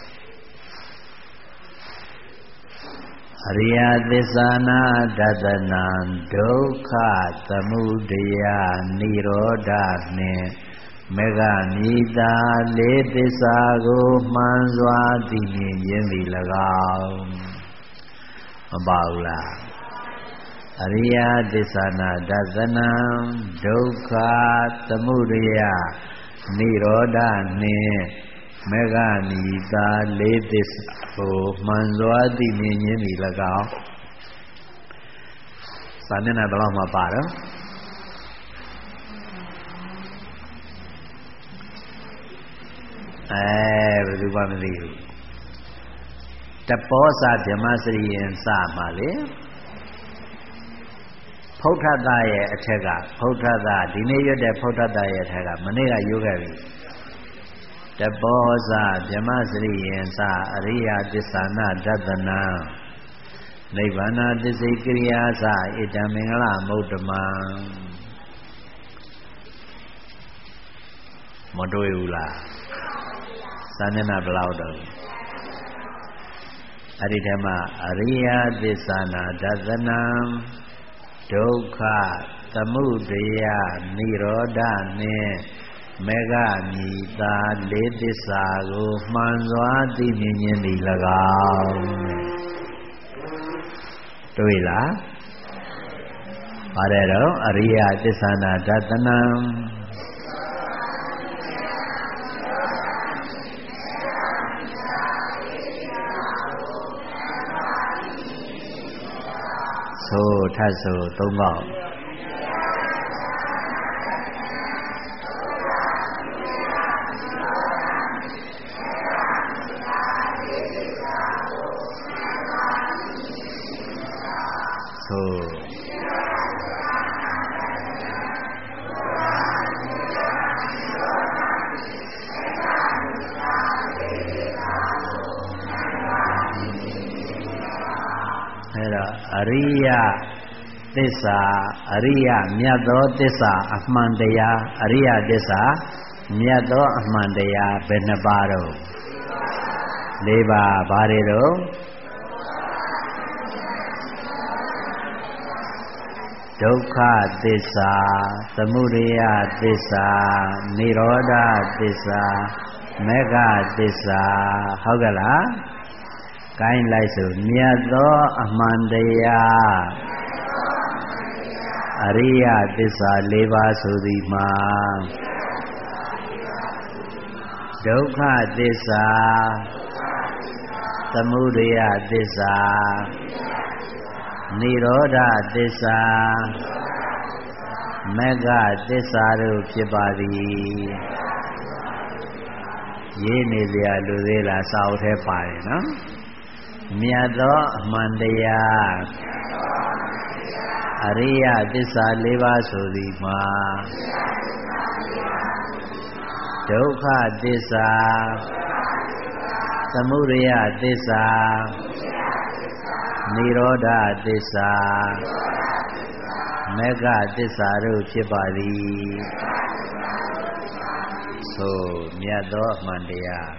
A: အရိယသစ္စာနာဒသနာဒုက္ခသမုဒယနိရောဓနှင့်မေဃမိတာလေးသစ္စာကိုမှန်စွာသိမြင်ခြင်းသည်၎င်းမပါဘူးလားအရိယသစ္စာနာဒသနာဒုက္ခသမုဒယနိရောဓနှင့်မေဃမိတာလေးသစ္စာကိုမှန်စွာသိမြင်ခြင်းသည်၎င်းစာမျက်နှာဘယ်လောက်မှပါတော့ဘယ်သူမှမသိဘူးတပောစာဓမ္မစရိယံစမှာလေဖုဋ္ဌတရဲ့အထက်ကဖုဋ္ဌတဒီနေ့ရွတ်တဲ့ဖုဋ္ဌတရဲ့အထက်ကမနေ့ကရွတ်ခဲ့ပြီတပောစာဓမ္မစရိယံစအရိယသစ္စာနာဒသနာနိဗ္ဗာန်သစ္စေကိရိယာစဣတံမင်္ဂလမုဒ္ဓမံမတွေ့ဘူးလားစာမျက်နှာဘယ်လောက်တော့အဲ့ဒီထဲမှာအရိယသစ္စာနာဒသနာဒုက္ခသမုဒယနိရောဓနှင့်မေဃမိတာလေးသစ္စာကိုမှန်စွာသိမြင်ခြင်းသည်၎င်းတွေ့လားပါတယ်တော့အရိယသစ္စာနာဒသနာဆိုထပ်ဆိုသုံးပေါက်ဆိုအဲ့တော့အရိယသစ္စာအရိယမြတ်သောသစ္စာအမှန်တရားအရိယသစ္စာမြတ်သောအမှန်တရားဘယ်နှပါတော့၄ပါးဘာတွေတော့ဒုက္ခသစ္စာသမုဒယသစ္စာနိရောဓသစ္စာမေဃသစ္စာဟုတ်ကဲ့လားကိုင်းလိုက်ဆိုမြတ်သောအမှန်တရားအရိယသစ္စာ၄ပါးဆိုသည်မှာဒုက္ခသစ္စာသမုဒယသစ္စာနိရောဓသစ္စာမဂ္ဂသစ္စာတို့ဖြစ်ပါသည်ရေးနေစရာလူသေးလားစာအုပ်ထဲပါတယ်နော်မြတ်သောအမှန်တရားအရိယသစ္စာ၄ပါးဆိုသည်မှာဒုက္ခသစ္စာသမုဒယသစ္စာနိရောဓသစ္စာမဂ္ဂသစ္စာတို့ဖြစ်ပါသည်ဆိုမြတ်သောအမှန်တရား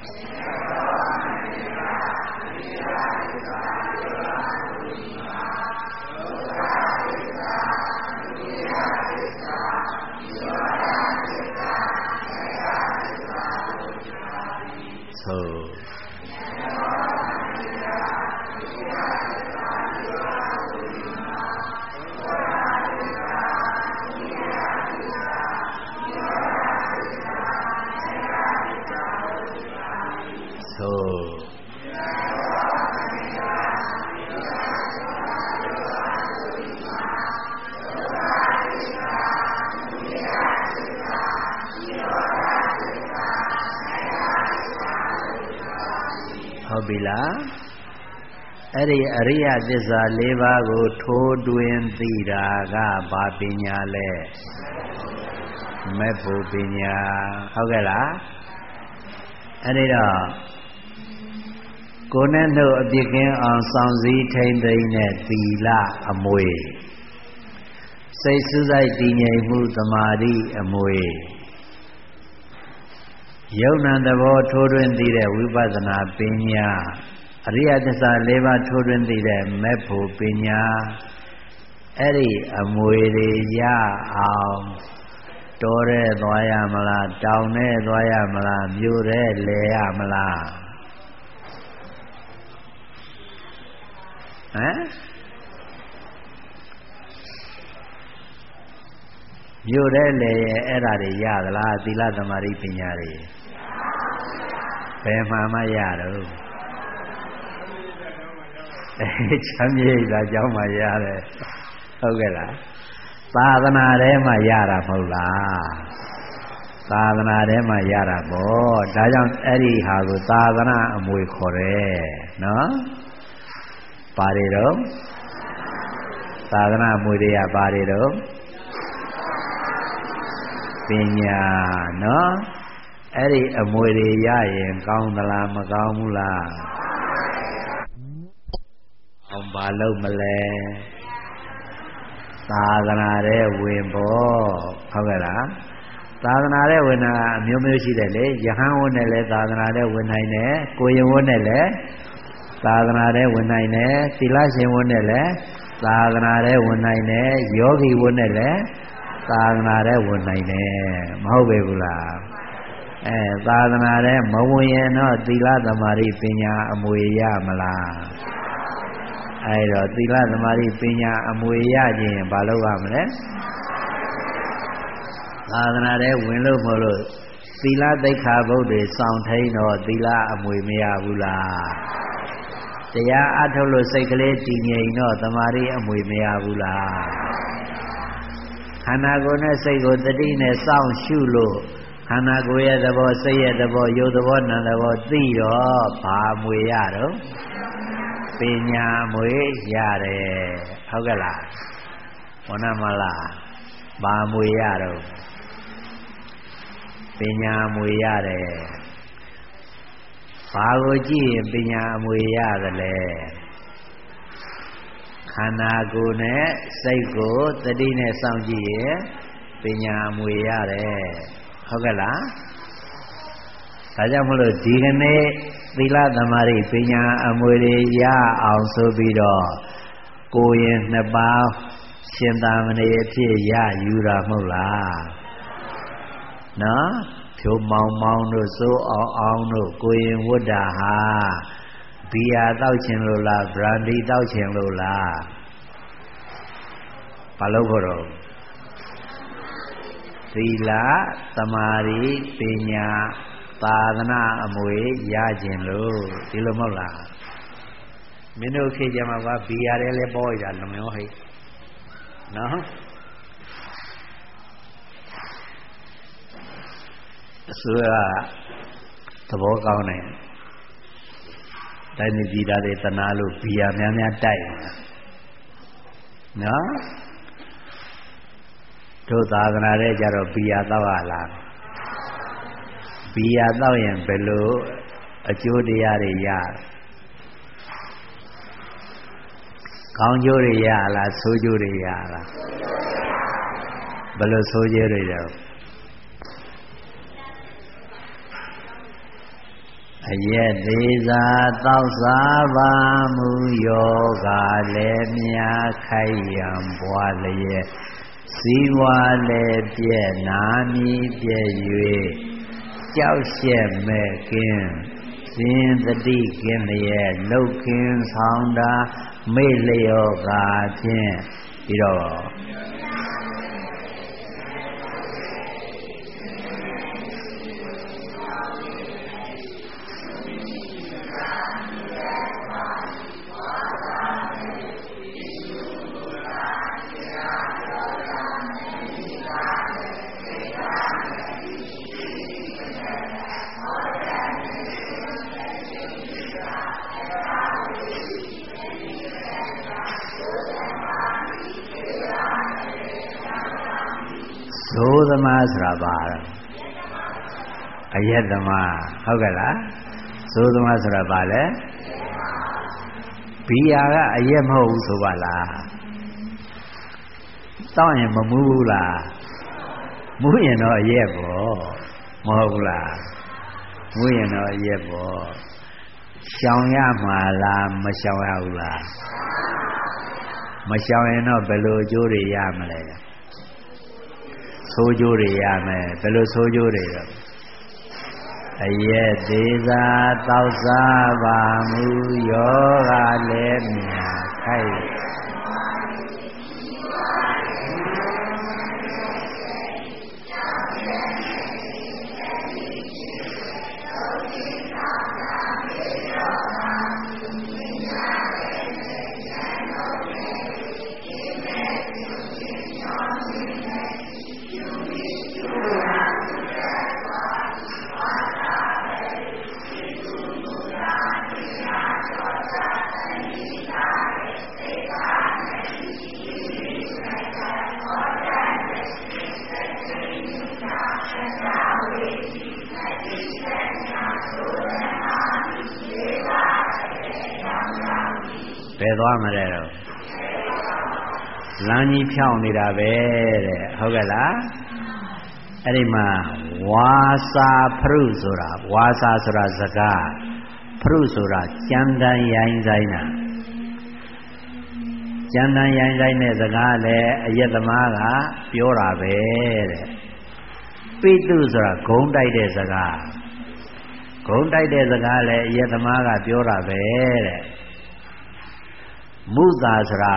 A: ဆိုဟုတ်ပြီလားအဲ့ဒီအရိယသစ္စာ၄ပါးကိုထိုးတွင်သိတာကဘာပညာလဲမဲ့ဖို့ပညာဟုတ်ကဲ့လားအဲ့ဒီတော့ကိုယ်နဲ့နှုတ်အပြစ်ကင်းအောင်စောင့်စည်းထိမ့်သိမ့်တဲ့သီလအမွေစိတ်စူးစိုက်တည်ငြိမ်မှုသမာဓိအမွေယုံနာသဘောထိုးတွင်သိတဲ့ဝိပဿနာပညာအရိယသစ္စာ၄ပါးထိုးတွင်သိတဲ့မဲ့ဖို့ပညာအဲ့ဒီအမွေတွေရအောင်တောထဲသွားရမလားတောင်ထဲသွားရမလားမြို့ထဲလဲရမလားဟမ်မြို့ထဲလဲရဲ့အဲ့ဒါတွေရသလားသီလသမာဓိပညာတွေဘယ်မှာမှရတော့ချမ်းမြေ့တာကြောင်းမှရတယ်ဟုတ်ကဲ့လားသာသနာထဲမှာရတာမဟုတ်လားသာသနာထဲမှာရတာပေါ့ဒါကြောင့်အဲ့ဒီဟာကိုသာသနာအမွေခေါ်တယ်နော်ပါတွေတော့သာသနာအမွေတွေကပါတွေတော့ပညာနော်အဲ့ဒီအမွေတွေရရင်ကောင်းသလားမကောင်းဘူးလားအောင်ဘာလို့မလဲသာသနာတဲ့ဝင်ပေါ့ဟုတ်ကဲ့လားသာသနာတဲ့ဝင်တာအမျိုးမျိုးရှိတယ်လေယဟန်ဝတ်နဲ့လည်းသာသနာတဲ့ဝင်နိုင်တယ်ကိုရင်ဝတ်နဲ့လည်းသာသနာတဲ့ဝင်နိုင်တယ်သီလရှင်ဝတ်နဲ့လည်းသာသနာတဲ့ဝင်နိုင်တယ်ယောဂီဝတ်နဲ့လည်းသာသနာတဲ့ဝင်နိုင်တယ်မဟုတ်ပေဘူးလားသာသနာတဲ့မဝင်ရင်တော့သီလသမာဓိပညာအမွေရမလားအဲ့တော့သီလသမာဓိပညာအမွေရခြင်းဘာလို့ရမလဲသာသနာတဲ့ဝင်လို့မဟုတ်လို့သီလသိက္ခာပုဒ်တွေစောင့်ထိန်တော့သီလအမွေမရဘူးလားတရားအထုတ်လို့စိတ်ကလေးတည်ငြိမ်တော့သမာဓိအမွေမရဘူးလားခန္ဓာကိုယ်နဲ့စိတ်ကိုတတိနဲ့စောင့်ရှုလို့ခန္ဓာကိုယ်ရဲ့သဘောစိတ်ရဲ့သဘောယုတ်သဘောနာမ်သဘောသိတော့ဘာမွေရတော့ပညာမွေရတယ်ဟုတ်ကဲ့လားဝဏမလားဘာမွေရတော့ပညာမွေရတယ်ဘာကိုကြည့်ရင်ပညာအမွေရတယ်လဲခန္ဓာကိုယ်နဲ့စိတ်ကိုတတိနဲ့စောင့်ကြည့်ရင်ပညာအမွေရတယ်ဟုတ်ကဲ့လားဒါကြောင့်မလို့ဒီကနေ့သီလသမာဓိပညာအမွေတွေရအောင်ဆိုပြီးတော့ကိုယ်ရင်နှစ်ပါးရှင်သာမဏေအဖြစ်ရယူတာမဟုတ်လားနော်ဖြိုးမောင်မောင်တို့စိုးအောင်အောင်တို့ကိုယ်ရင်ဝတ္တာဟာဘီယာတောက်ခြင်းလို့လားဗရန်ဒီတောက်ခြင်းလို့လားဘာလို့ခေါ်တော့သီလသမာဓိပညာသာသနာအမွေရခြင်းလို့ဒီလိုမဟုတ်လားမင်းတို့ခေတ်ကြမှာကဘီရတယ်လဲပေါ်ရလုံရောဟိတ်နော်အစိုးရသဘောကောင်းတယ်တိုင်းပြည်သားတွေတနာလို့ဘီယာများများတိုက်နော်တို့သာသနာတဲ့ကြတော့ဘီယာတောက်ရလားဘီယာတောက်ရင်ဘယ်လိုအကျိုးတရားတွေရကောင်းကျိုးတွေရလားဆိုးကျိုးတွေရလားဘယ်လိုဆိုးကျိုးတွေလဲအရက်သေးစာတောက်စားပါမူယောဂလည်းမြာခိုက်ရန်ပွားလျက်စီဝါလည်းပြည့်နာမီပြည့်၍ကြောက်ရှက်မဲ့ကင်းစဉ်တတိကင်းလျက်လှုပ်ခင်းဆောင်တာမေ့လျောကာဖြင့်ပြီးတော့သိုးသမားဆိုတာပါအယက်သမားဟုတ်ကဲ့လားသိုးသမားဆိုတာပါလေဘီယာကအယက်မဟုတ်ဘူးဆိုပါလားတောင်းရင်မမူးဘူးလားမူးရင်တော့အယက်ပေါ့မဟုတ်ဘူးလားမူးရင်တော့အယက်ပေါ့ရှောင်ရမှာလားမရှောင်ရဘူးလားမရှောင်ရင်တော့ဘယ်လိုအကျိုးတွေရမလဲဆိုးကျိုးတွေရမယ်ဘယ်လိုဆိုးကျိုးတွေတော့အရက်သေးသာတောက်စားပါမူယောဂလည်းမြာခိုက်ဘယ်သွားမလဲတော့လမ်းကြီးဖြောင်းနေတာပဲတဲ့ဟုတ်ကဲ့လားအဲ့ဒီမှာဝါစာဖရုဆိုတာဝါစာဆိုတာစကားဖရုဆိုတာကြမ်းတမ်းရိုင်းဆိုင်တာကြမ်းတမ်းရိုင်းဆိုင်တဲ့စကားလည်းအယက်သမားကပြောတာပဲတဲ့ပိတုဆိုတာဂုံတိုက်တဲ့စကားဂုံတိုက်တဲ့စကားလည်းအယက်သမားကပြောတာပဲတဲ့မုသာဆိုတာ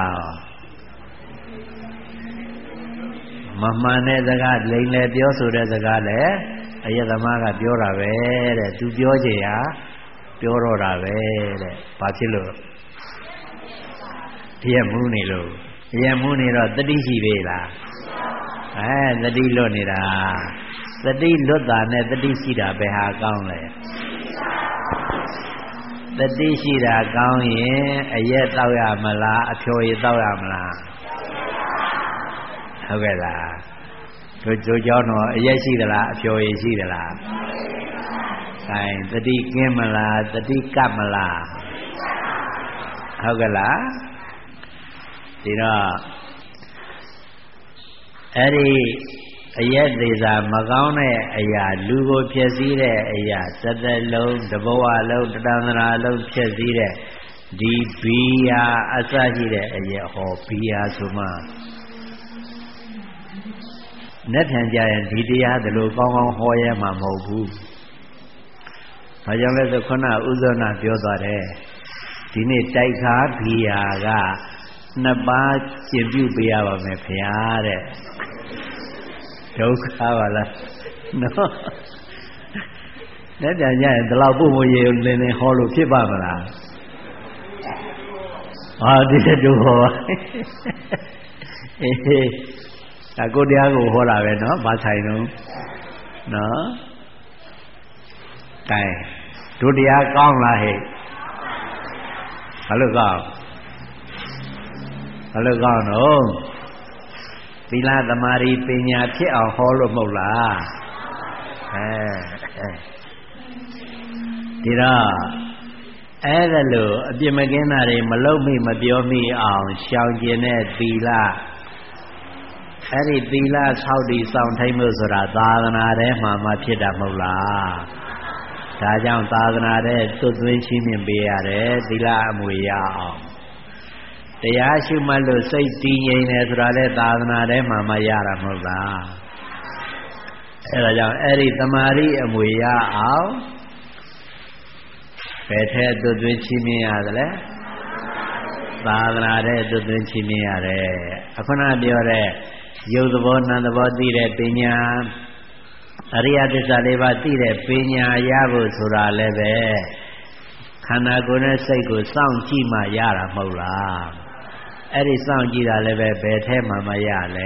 A: မမှန်တဲ့စကားလိမ်လေပြောဆိုတဲ့စကားလည်းအယက်သမားကပြောတာပဲတဲ့သူပြောချင်ရာပြောတော့တာပဲတဲ့ဘာဖြစ်လို့ရက်မှုနေလို့ရက်မှုနေတော့တတိရှိသေးလားတတိလွတ်နေတာတတိလွတ်တာနဲ့တတိရှိတာဘယ်ဟာကောင်းလဲတတိရှိတာကောင်းရင်အရက်တောက်ရမလားအဖျော်ရည်တောက်ရမလားဟုတ်ကဲ့လားတို့ကြောင့်တော့အရက်ရှိသလားအဖျော်ရည်ရှိသလားအဲတတိကင်းမလားတတိကပ်မလားဟုတ်ကဲ့လားဒီတော့အဲ့ဒီအရက်သေးစာမကောင်းတဲ့အရာလူကိုဖျက်ဆီးတဲ့အရာတစ်သက်လုံးတစ်ဘဝလုံးတဏ္ဍာလုံးဖျက်ဆီးတဲ့ဒီဘီယာအစရှိတဲ့အရက်ဟောဘီယာဆိုမှနဲ့ပြန်ကြရင်ဒီတရားဒီလိုကောင်းကောင်းဟောရဲမှာမဟုတ်ဘူး။ဘာကြောင့်လဲဆိုခုနဥဇောနာပြောသွားတယ်ဒီနေ့တိုက်ခါဘီယာကနှစ်ပါးကျင့်ပြုပေးရပါမယ်ခင်ဗျာတဲ့ဒုက္ခပါလားနော်လက်ပြန်ကြရင်ဒီလောက်ပုမရေလင်းလင်းဟောလို့ဖြစ်ပါမလားဟာဒီတူဟောပါအေးဒါကိုတရားကိုဟောတာပဲနော်ဘာဆိုင်တော့နော်ကဲဒုတရားကောင်းလားဟဲ့ဘာလို့ကောင်းတော့သီလသမာဓိပညာဖြစ်အောင်ဟောလို့မဟုတ်လားဒီတော့အဲ့ဒါလို့အပြစ်မကင်းတာတွေမလုပ်မိမပြောမိအောင်ရှောင်ကျင်တဲ့သီလအဲ့ဒီသီလဆောက်တည်ဆောင်ထိန်မှုဆိုတာသာသနာထဲမှာမှဖြစ်တာမဟုတ်လားဒါကြောင့်သာသနာထဲသွတ်သွင်းချင်းမြင်ပေးရတယ်သီလအမွေရအောင်တရားရှုမှတ်လို့စိတ်တည်ငြိမ်တယ်ဆိုတာလေသာသနာထဲမှာမှရတာမဟုတ်လားအဲ့ဒါကြောင့်အဲ့ဒီတမာရီအမွေရအောင်ဘယ်ထဲသွတ်သွင်းချင်းမြင်ရတယ်လဲသာသနာထဲသွတ်သွင်းချင်းမြင်ရတယ်အခုနပြောတဲ့ရုပ်သဘောနာမ်သဘောသိတဲ့ပညာအရိယသစ္စာလေးပါးသိတဲ့ပညာရဖို့ဆိုတာလည်းပဲခန္ဓာကိုယ်နဲ့စိတ်ကိုစောင့်ကြည့်မှရတာမဟုတ်လားအဲ့ဒီစောင့်ကြည့်တာလည်းပဲဘယ်ထဲမှမရလဲ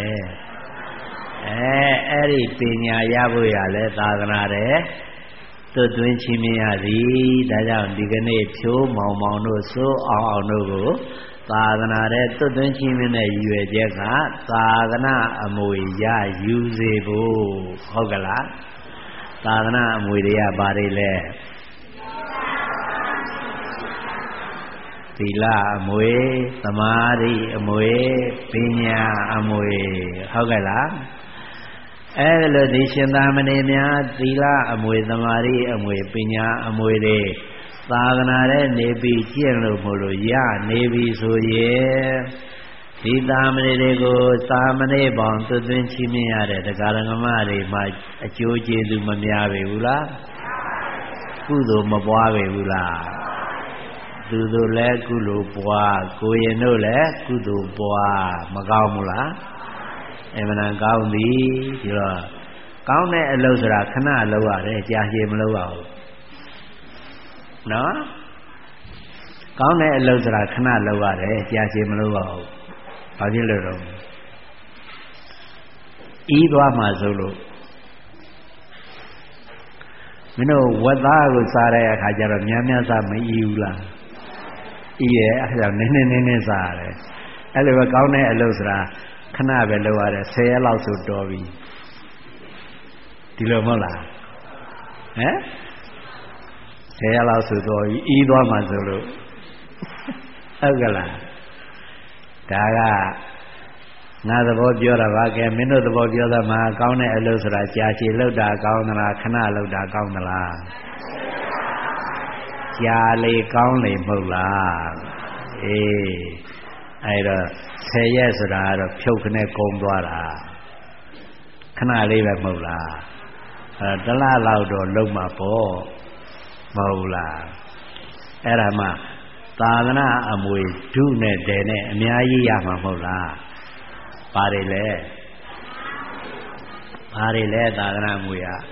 A: အဲ့ဒီပညာရဖို့ရလဲသာသနာတဲ့သွတ်သွင်းချင်းမြင်ရသည်ဒါကြောင့်ဒီကနေ့ဖြိုးမောင်မောင်တို့စိုးအောင်တို့ကိုသာသနာတဲ့သွတ်သွင်းချင်းမြင်တဲ့ရည်ရွယ်ချက်ကသာသနာအမွေရယူစေဖို့ဟုတ်ကလားသာသနာအမွေတွေကဘာတွေလဲသီလအမွေသမာဓိအမွေပညာအမွေဟုတ်ကဲ့လားအဲ့ဒါလို့ဒီရှင်သာမဏေများသီလအမွေသမာဓိအမွေပညာအမွေတွေသာသနာထဲနေပြီးကျင့်လို့မို့လို့ရနေပြီဆိုရင်ဒီသာမဏေတွေကိုသာမဏေပေါင်းသွတ်သွင်းချီးမြှင့်ရတဲ့တရားဓမ္မတွေမှာအကျိုးကျေးဇူးမများပေဘူးလားကုသိုလ်မပွားပေဘူးလားသူတို့လည်းကုသိုလ်ပွားကိုရင်တို့လည်းကုသိုလ်ပွားမကောင်းဘူးလားအမှန်တန်ကောင်းပြီဒီတော့ကောင်းတဲ့အလုပ်ဆိုတာခဏလုပ်ရတယ်ကြာရှည်မလုပ်ရဘူးနော်ကောင်းတဲ့အလုပ်ဆိုတာခဏလုပ်ရတယ်ကြာရှည်မလုပ်ရဘူးဘာဖြစ်လို့တော့ဤသွားမှဆိုလို့မင်းတို့ဝက်သားကိုစားတဲ့အခါကျတော့များများစားမဤဘူးလားဤရဲ့အဲဒါနည်းနည်းစားရတယ်အဲ့လိုပဲကောင်းတဲ့အလုပ်ဆိုတာခဏပဲလုပ်ရတယ်10ရက်လောက်ဆိုတော်ပြီဒီလိုမဟုတ်လားဟမ်10ရက်လောက်ဆိုတော်ပြီဤသွားမှဆိုလို့ဟုတ်ကလားဒါကငါသဘောပြောတာပါကဲမင်းတို့သဘောပြောတာမှာကောင်းတဲ့အလုပ်ဆိုတာကြာရှည်လုပ်တာကောင်းသလားခဏလုပ်တာကောင်းသလားကြာလေကောင်းလေမဟုတ်လားအေးအဲ့တော့10ရက်ဆိုတာကတော့ဖြုတ်ခနဲ့ကုန်းသွားတာခဏလေးပဲမဟုတ်လားတလလောက်တော့လုံးမှာပေါ့မဟုတ်လားအဲ့ဒါမှသာသနာအမွေဒုနဲ့တဲနဲ့အများကြီးရမှာမဟုတ်လားပါတယ်လေပါတယ်လေသာသနာအမွေอ่ะ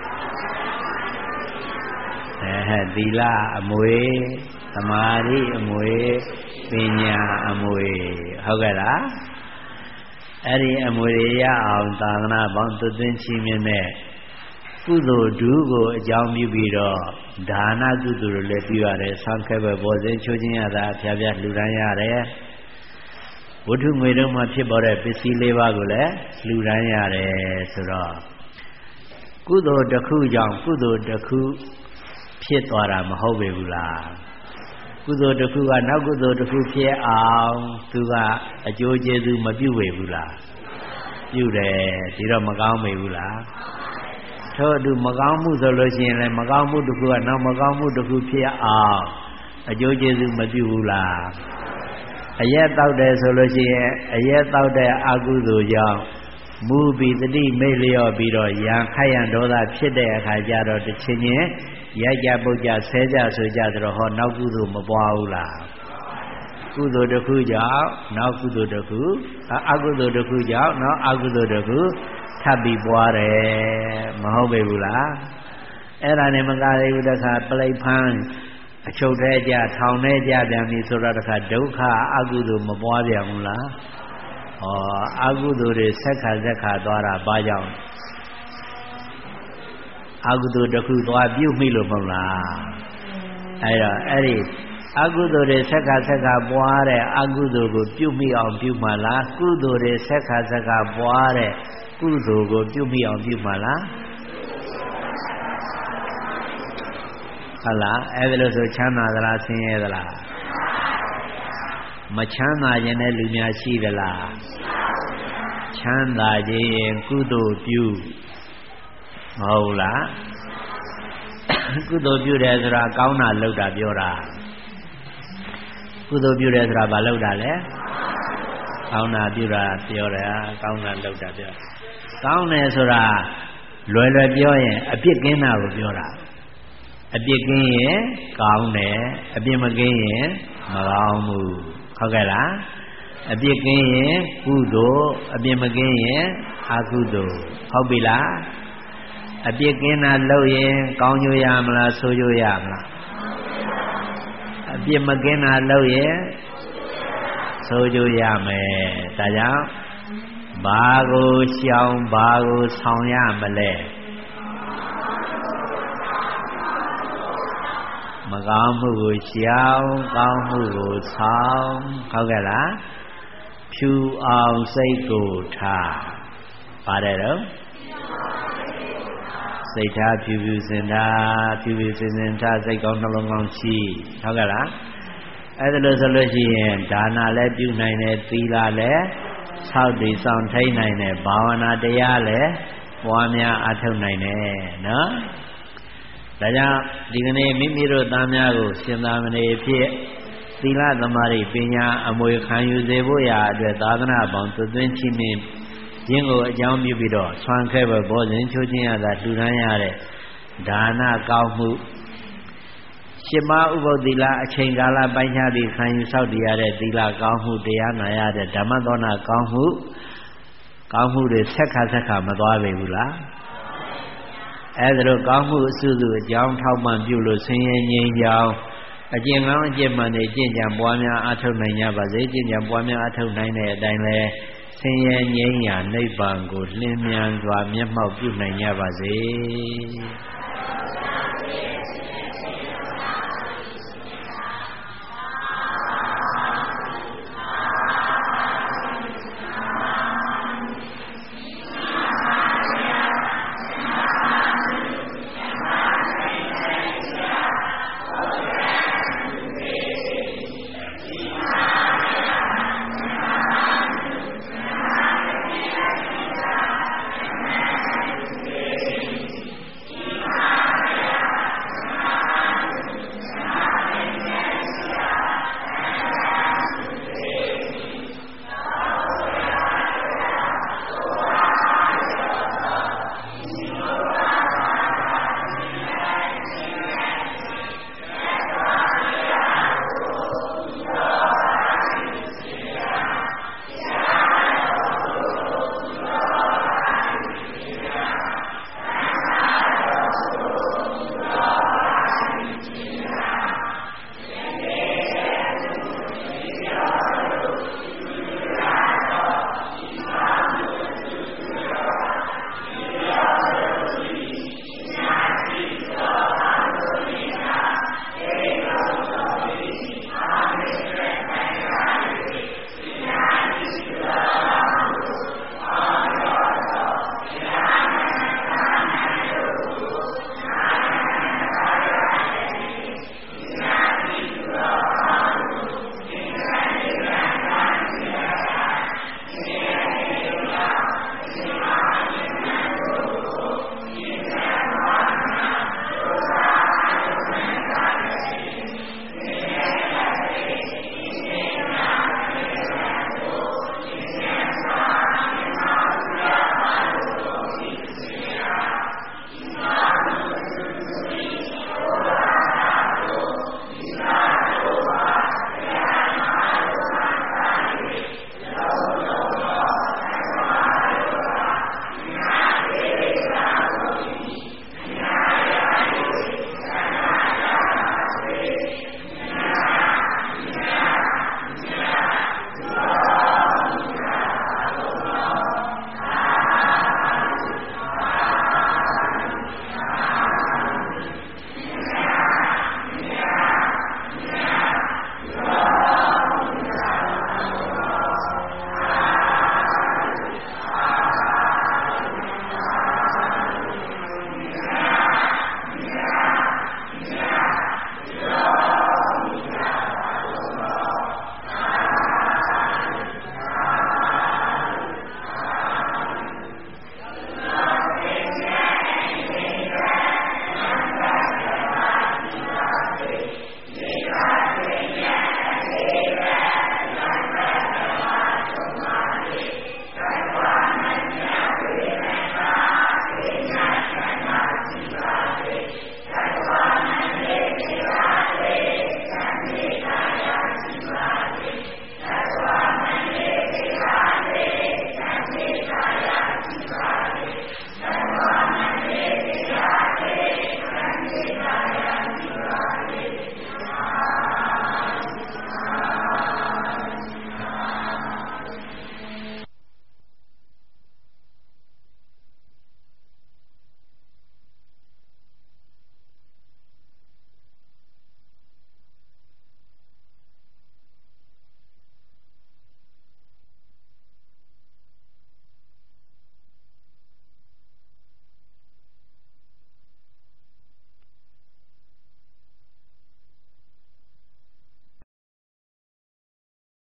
A: သီလအမွေသမာဓိအမွေပညာအမွေဟုတ်ကဲ့လားအဲ့ဒီအမွေရအောင်သာသနာပေါင်းသွတ်သွင်းချီးမြှင့်တဲ့ကုသိုလ်ဒုကိုအကြောင်းပြုပြီးတော့ဒါနကုသိုလ်တွေလည်းပြုရတယ်ဆံခဲပဲပေါ်စင်းချိုးခြင်းရတာဖျားဖျားလှူဒန်းရတယ်ဝတ္ထုငွေတုံးမှာဖြစ်ပေါ်တဲ့ပစ္စည်း၄ပါးကိုလည်းလှူဒန်းရတယ်ဆိုတော့ကုသိုလ်တစ်ခုကြောင့်ကုသိုလ်တစ်ခုဖြစ်သွားတာမဟုတ်ပေဘူးလားကုသိုလ်တစ်ခုကနောက်ကုသိုလ်တစ်ခုဖြစ်အောင်သူကအကျိုးကျေးဇူးမပြုဝေဘူးလားပြုတယ်ဒီတော့မကောင်းပေဘူးလားထို့အတူမကောင်းမှုဆိုလို့ရှိရင်လည်းမကောင်းမှုတစ်ခုကနောက်မကောင်းမှုတစ်ခုဖြစ်အောင်အကျိုးကျေးဇူးမပြုဘူးလားအရက်တောက်တယ်ဆိုလို့ရှိရင်အရက်တောက်တဲ့အကုသိုလ်ကြောင့်မူပြီးတတိမိတ်လျော့ပြီးတော့ရံခိုက်ရန်ဒေါသဖြစ်တဲ့အခါကျတော့တစ်ချင်းချင်းရိုက်ကြပုတ်ကြဆဲကြဆိုကြဆိုတော့ဟောနောက်ကုသိုလ်မပွားဘူးလားကုသိုလ်တစ်ခုကြောင့်နောက်ကုသိုလ်တစ်ခုအကုသိုလ်တစ်ခုကြောင့်နောက်အကုသိုလ်တစ်ခုထပ်ပြီးပွားတယ်မဟုတ်ပေဘူးလားအဲ့ဒါနဲ့မကသေးဘူးတခါပလိတ်ဖန်းအချုပ်ထဲကြထောင်ထဲကြပြန်ပြီဆိုတော့တခါဒုက္ခအကုသိုလ်မပွားပြန်ဘူးလားအကုသိုလ်တွေဆက်ခါသွားတာဘာကြောင့်အကုသိုလ်တစ်ခုသွားပြုတ်မိလို့မဟုတ်လားအဲ့တော့အဲ့ဒီအကုသိုလ်တွေဆက်ခါပွားတဲ့အကုသိုလ်ကိုပြုတ်မိအောင်ပြုမှလားကုသိုလ်တွေဆက်ခါပွားတဲ့ကုသိုလ်ကိုပြုတ်မိအောင်ပြုမှလားဟုတ်လားအဲ့ဒါလို့ဆိုချမ်းသာသလားဆင်းရဲသလားမချမ်းသာခြင်းတဲ့လူများရှိသလားချမ်းသာခြင်းကုသိုလ်ပြုမဟုတ်လားကုသိုလ်ပြုတယ်ဆိုတာကောင်းတာလုပ်တာပြောတာကုသိုလ်ပြုတယ်ဆိုတာဘာလုပ်တာလဲကောင်းတာပြုတာပြောတယ်ကောင်းတာလုပ်တာပြောကောင်းတယ်ဆိုတာလွယ်ပြောရင်အပြစ်ကင်းတာကိုပြောတာအပြစ်ကင်းရင်ကောင်းတယ်အပြစ်မကင်းရင်မကောင်းဘူးဟုတ်ကဲ့လားအပြစ်ကင်းရင်ကုသိုလ်အပြစ်မကင်းရင်အကုသိုလ်ဟုတ်ပြီလားအပြစ်ကင်းတာလုပ်ရင်ကောင်းကျိုးရမလားဆိုးကျိုးရမလားအပြစ်မကင်းတာလုပ်ရင်ဆိုးကျိုးရမယ်ဒါကြောင့်ဘာကိုရှောင်ဘာကိုဆောင်ရမလဲမကောင်းမှုကိုရှောင်ကောင်းမှုကိုဆောင်ဟုတ်ကဲ့လားဖြူအောင်စိတ်ကိုထားပါတယ်တော့စိတ်ထားဖြူစင်ထားဖြူစင်ထားစိတ်ကောင်းနှလုံးကောင်းရှိဟုတ်ကဲ့လားအဲ့ဒါလို့ဆိုလို့ရှိရင်ဒါနလည်းပြုနိုင်တယ်သီလလည်းဆောက်တည်ဆောင်ထိန်နိုင်တယ်ဘာဝနာတရားလည်းပွားများအားထုတ်နိုင်တယ်နော်ဒါကြောင့်ဒီကနေ့မိမိတို့သားများကိုရှင်သာမဏေဖြစ်သီလသမာဓိပညာအမွေခံယူစေဖို့ရာအတွက်သာသနာပေါင်းသွင်းချင်းမြင့်ခြင်းကိုအကြောင်းပြုပြီးတော့ဆွမ်းခဲပဲဘောဇင်ချိုးခြင်းရတာလှူဒန်းရတဲ့ဒါနကောင်းမှုရှင်မဥပုသ္တိလအချိန်ကာလပိုင်းခြားပြီးခံယူဆောက်တည်ရတဲ့သီလကောင်းမှုတရားနာရတဲ့ဓမ္မသောနာကောင်းမှုတွေဆက်ခါမသွားပေဘူးလားအဲဒါလိုကောင်းမှုအစုစုအကြောင်းထောက်ပံ့ပြုလို့ဆင်းရဲငြိမ်းချမ်းအကျင့်ကောင်းအကျင့်မှန်တွေကျင့်ကြံပွားများအားထုတ်နိုင်ကြပါစေကျင့်ကြံပွားများအားထုတ်နိုင်တဲ့အတိုင်းလဲဆင်းရဲငြိမ်းရာနိဗ္ဗာန်ကိုလင်းမြန်စွာမျက်မှောက်ပြုနိုင်ကြပါစေ